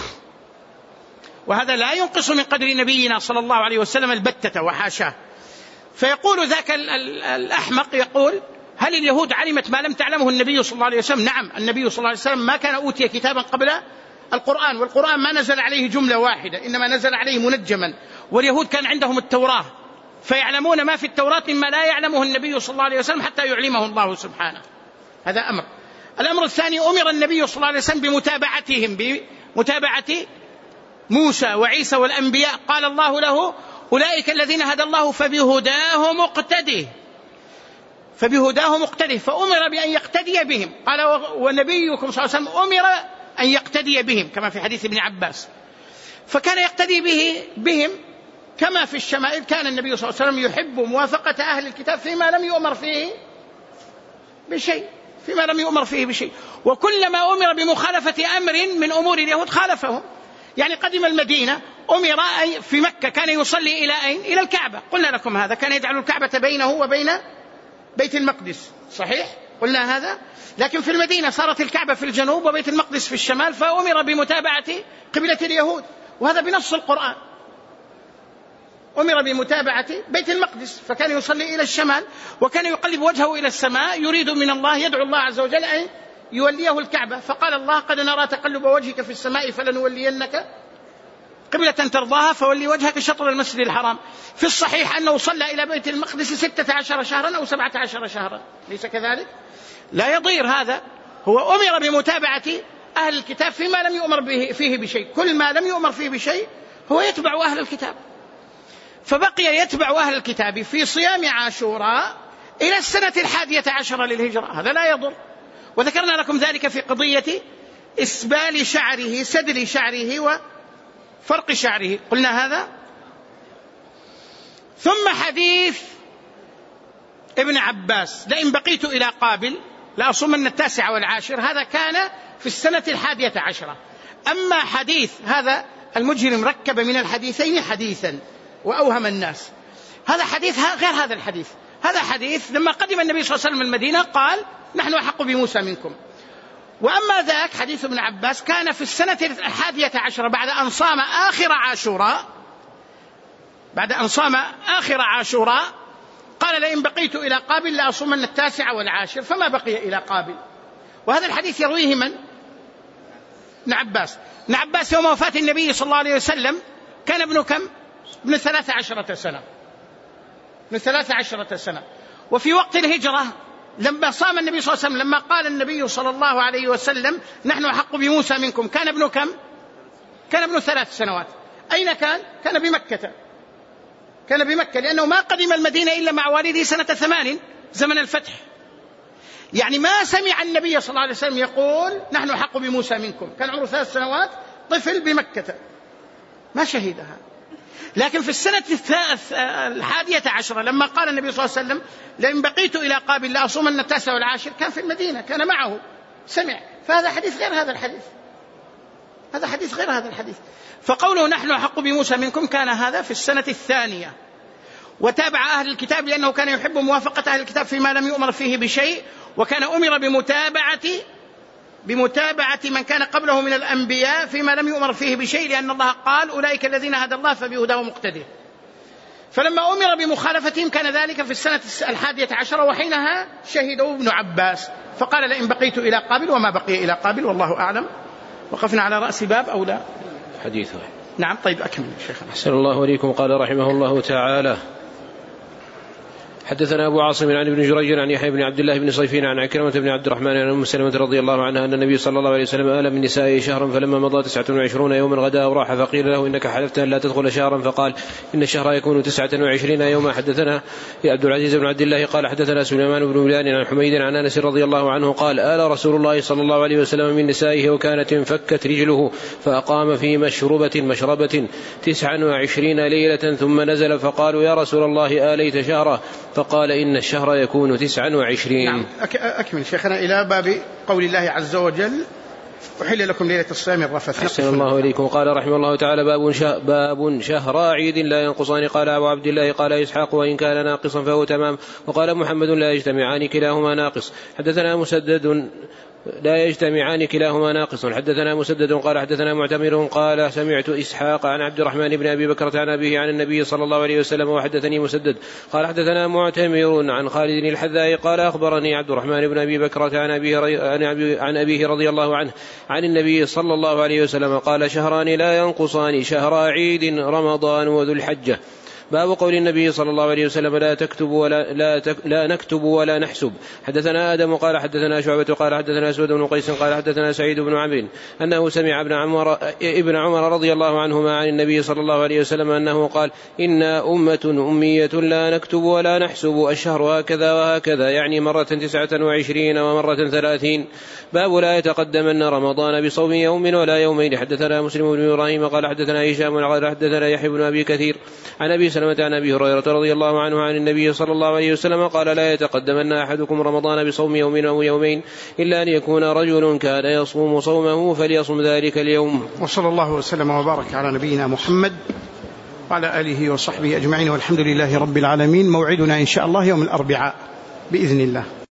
وهذا لا ينقص من قدر نبينا صلى الله عليه وسلم البتة وحاشاه. فيقول ذاك الأحمق يقول هل اليهود علمت ما لم تعلمه النبي صلى الله عليه وسلم؟ نعم. النبي صلى الله عليه وسلم ما كان أوتي كتابا قبل القرآن، والقرآن ما نزل عليه جملة واحدة، إنما نزل عليه منجما. واليهود كان عندهم التوراة فيعلمون ما في التوراة مما لا يعلمه النبي صلى الله عليه وسلم حتى يعلمه الله سبحانه. هذا أمر. الأمر الثاني أمر النبي صلى الله عليه وسلم بمتابعتهم، بمتابعة موسى وعيسى والأنبياء. قال الله له أولئك الذين هدى الله فبهداه مقتده، فأمر بأن يقتدي بهم. قال ونبيكم صلى الله عليه وسلم أمر أن يقتدي بهم كما في حديث ابن عباس، فكان يقتدي بهم كما في الشمائل. كان النبي صلى الله عليه وسلم يحب موافقة أهل الكتاب فيما لم يؤمر فيه بشيء، وكلما أمر بمخالفة أمر من أمور اليهود خالفهم. يعني قدم المدينة، أمر في مكة كان يصلي إلى أين؟ إلى الكعبة، قلنا لكم هذا، كان يجعل الكعبة بينه وبين بيت المقدس، صحيح؟ قلنا هذا. لكن في المدينة صارت الكعبة في الجنوب وبيت المقدس في الشمال، فأمر بمتابعة قبلة اليهود، وهذا بنص القرآن. أمر بمتابعة بيت المقدس فكان يصلي إلى الشمال، وكان يقلب وجهه إلى السماء يريد من الله، يدعو الله عز وجل أن يوليه الكعبة. فقال الله: قد نرى تقلب وجهك في السماء فلنولينك قبلة ترضاها فولي وجهك شطر المسجد الحرام. في الصحيح أنه صلى إلى بيت المقدس 16 شهرا أو 17 شهرا، ليس كذلك؟ لا يضير هذا. هو أمر بمتابعة أهل الكتاب فيما لم يؤمر فيه بشيء، كل ما لم يؤمر فيه بشيء هو يتبع أهل الكتاب. فبقي يتبع أهل الكتاب في صيام عاشوراء إلى السنة 11 للهجرة، هذا لا يضر. وذكرنا لكم ذلك في قضية إسبال شعره، سدل شعره وفرق شعره، قلنا هذا. ثم حديث ابن عباس: لئن بقيت إلى قابل لأصومن 9 والعاشر، هذا كان في السنة 11. أما حديث هذا المجرم ركب من الحديثين حديثا وأوهم الناس، هذا حديث غير هذا الحديث. هذا حديث لما قدم النبي صلى الله عليه وسلم المدينة قال: نحن أحق بموسى منكم. وأما ذاك حديث ابن عباس كان في السنة 11 بعد أن صام آخر عاشوراء، قال: لئن بقيت إلى قابل لأصومن 9 والعاشر، فما بقي إلى قابل. وهذا الحديث يرويه من؟ ابن عباس. ابن عباس يوم وفاة النبي صلى الله عليه وسلم كان ابن كم؟ ابن 13 سنة، ابن 13 سنة. وفي وقت الهجرة لما صام النبي صلى الله عليه وسلم، لما قال النبي صلى الله عليه وسلم: نحن أحق بموسى منكم، كان ابن كم؟ كان ابن 3 سنوات. أين كان؟ كان بمكة، لأنه ما قدم المدينة إلا مع والده سنة 8 زمن الفتح. يعني ما سمع النبي صلى الله عليه وسلم يقول: نحن أحق بموسى منكم، كان عمره 3 سنوات، طفل بمكة، ما شهدها. لكن في السنة 11 لما قال النبي صلى الله عليه وسلم: لئن بقيت إلى قابل لأصومن 9 والعاشر، كان في المدينة، كان معه، سمع. فهذا حديث غير هذا الحديث، هذا حديث غير هذا الحديث. فقوله نحن أحق بموسى منكم كان هذا في السنة 2. وتابع أهل الكتاب لأنه كان يحب موافقة أهل الكتاب فيما لم يؤمر فيه بشيء، وكان أمر بمتابعة من كان قبله من الأنبياء فيما لم يؤمر فيه بشيء، لأن الله قال: أولئك الذين هدى الله فبهداه مقتدي. فلما أمر بمخالفتهم كان ذلك في السنة 11، وحينها شهدوا ابن عباس، فقال: لئن بقيت إلى قابل، وما بقي إلى قابل، والله أعلم. وقفنا على رأس باب أو لا؟ حديثه. نعم. طيب أكمل شيخنا. أحسن الله إليكم. قال رحمه الله تعالى: حدثنا أبو عاصم عن ابن جريج عن يحيى بن عبد الله بن صيفين عن عكرمة بن عبد الرحمن عن أم سلمة رضي الله عنها أن النبي صلى الله عليه وسلم آل من نسائه شهرا، فلما مضى 29 يوما غدا وراح، فقيل له: إنك حلفت أن لا تدخل شهرا، فقال: إن الشهر يكون 29 يوما. حدثنا عبد العزيز بن عبد الله قال حدثنا سليمان بن بلال عن حميد عن أنس رضي الله عنه قال: آل رسول الله صلى الله عليه وسلم من نسائه وكانت انفكت رجله، فأقام في مشربة 29 ليلة، ثم نزل، فقالوا: يا رسول الله آليت شهرا؟ فقال: إن الشهر يكون 29. نعم. أكمل شيخنا إلى باب قول الله عز وجل: أحل لكم ليلة الصيام الرفث. أحسن الله إليكم. قال رحمه الله تعالى: باب شهر عيد لا ينقصان. قال أبو عبد الله قال إسحاق: وإن كان ناقصا فهو تمام. وقال محمد: لا يجتمعان كلاهما ناقص. حدثنا مسدد لا يجتمعان كلاهما ناقص. حدثنا مسدد قال حدثنا معتمر قال سمعت إسحاق عن عبد الرحمن بن أبي بكرة عن أبيه عن النبي صلى الله عليه وسلم. وحدثني مسدد قال حدثنا معتمر عن خالد الحذاء قال أخبرني عبد الرحمن بن أبي بكرة عن أبيه رضي الله عنه عن النبي صلى الله عليه وسلم قال: شهران لا ينقصان، شهر عيد رمضان وذو الحجة. باب قول النبي صلى الله عليه وسلم لا نكتب ولا نحسب. حدثنا آدم قال حدثنا شعبة قال حدثنا أسود بن قيس قال حدثنا سعيد بن عمرو أنه سمع ابن عمر رضي الله عنهما عن النبي صلى الله عليه وسلم أنه قال إنا أمة أمية لا نكتب ولا نحسب الشهر هكذا وهكذا، يعني مرة 29 ومرة 30. باب لا يتقدمن رمضان بصوم يوم ولا يومين. حدثنا مسلم بن إبراهيم قال حدثنا هشام قال حدثنا يحيى بن أبي كثير عن أبي سلمة عن أبي هريرة رضي الله عنه عن النبي صلى الله عليه وسلم قال لا يتقدمن أحدكم رمضان بصوم يوم أو يومين إلا أن يكون رجل كان يصوم صومه فليصم ذلك اليوم. وصلى الله وسلم وبارك على نبينا محمد وعلى آله وصحبه أجمعين، والحمد لله رب العالمين. موعدنا إن شاء الله يوم الأربعاء بإذن الله.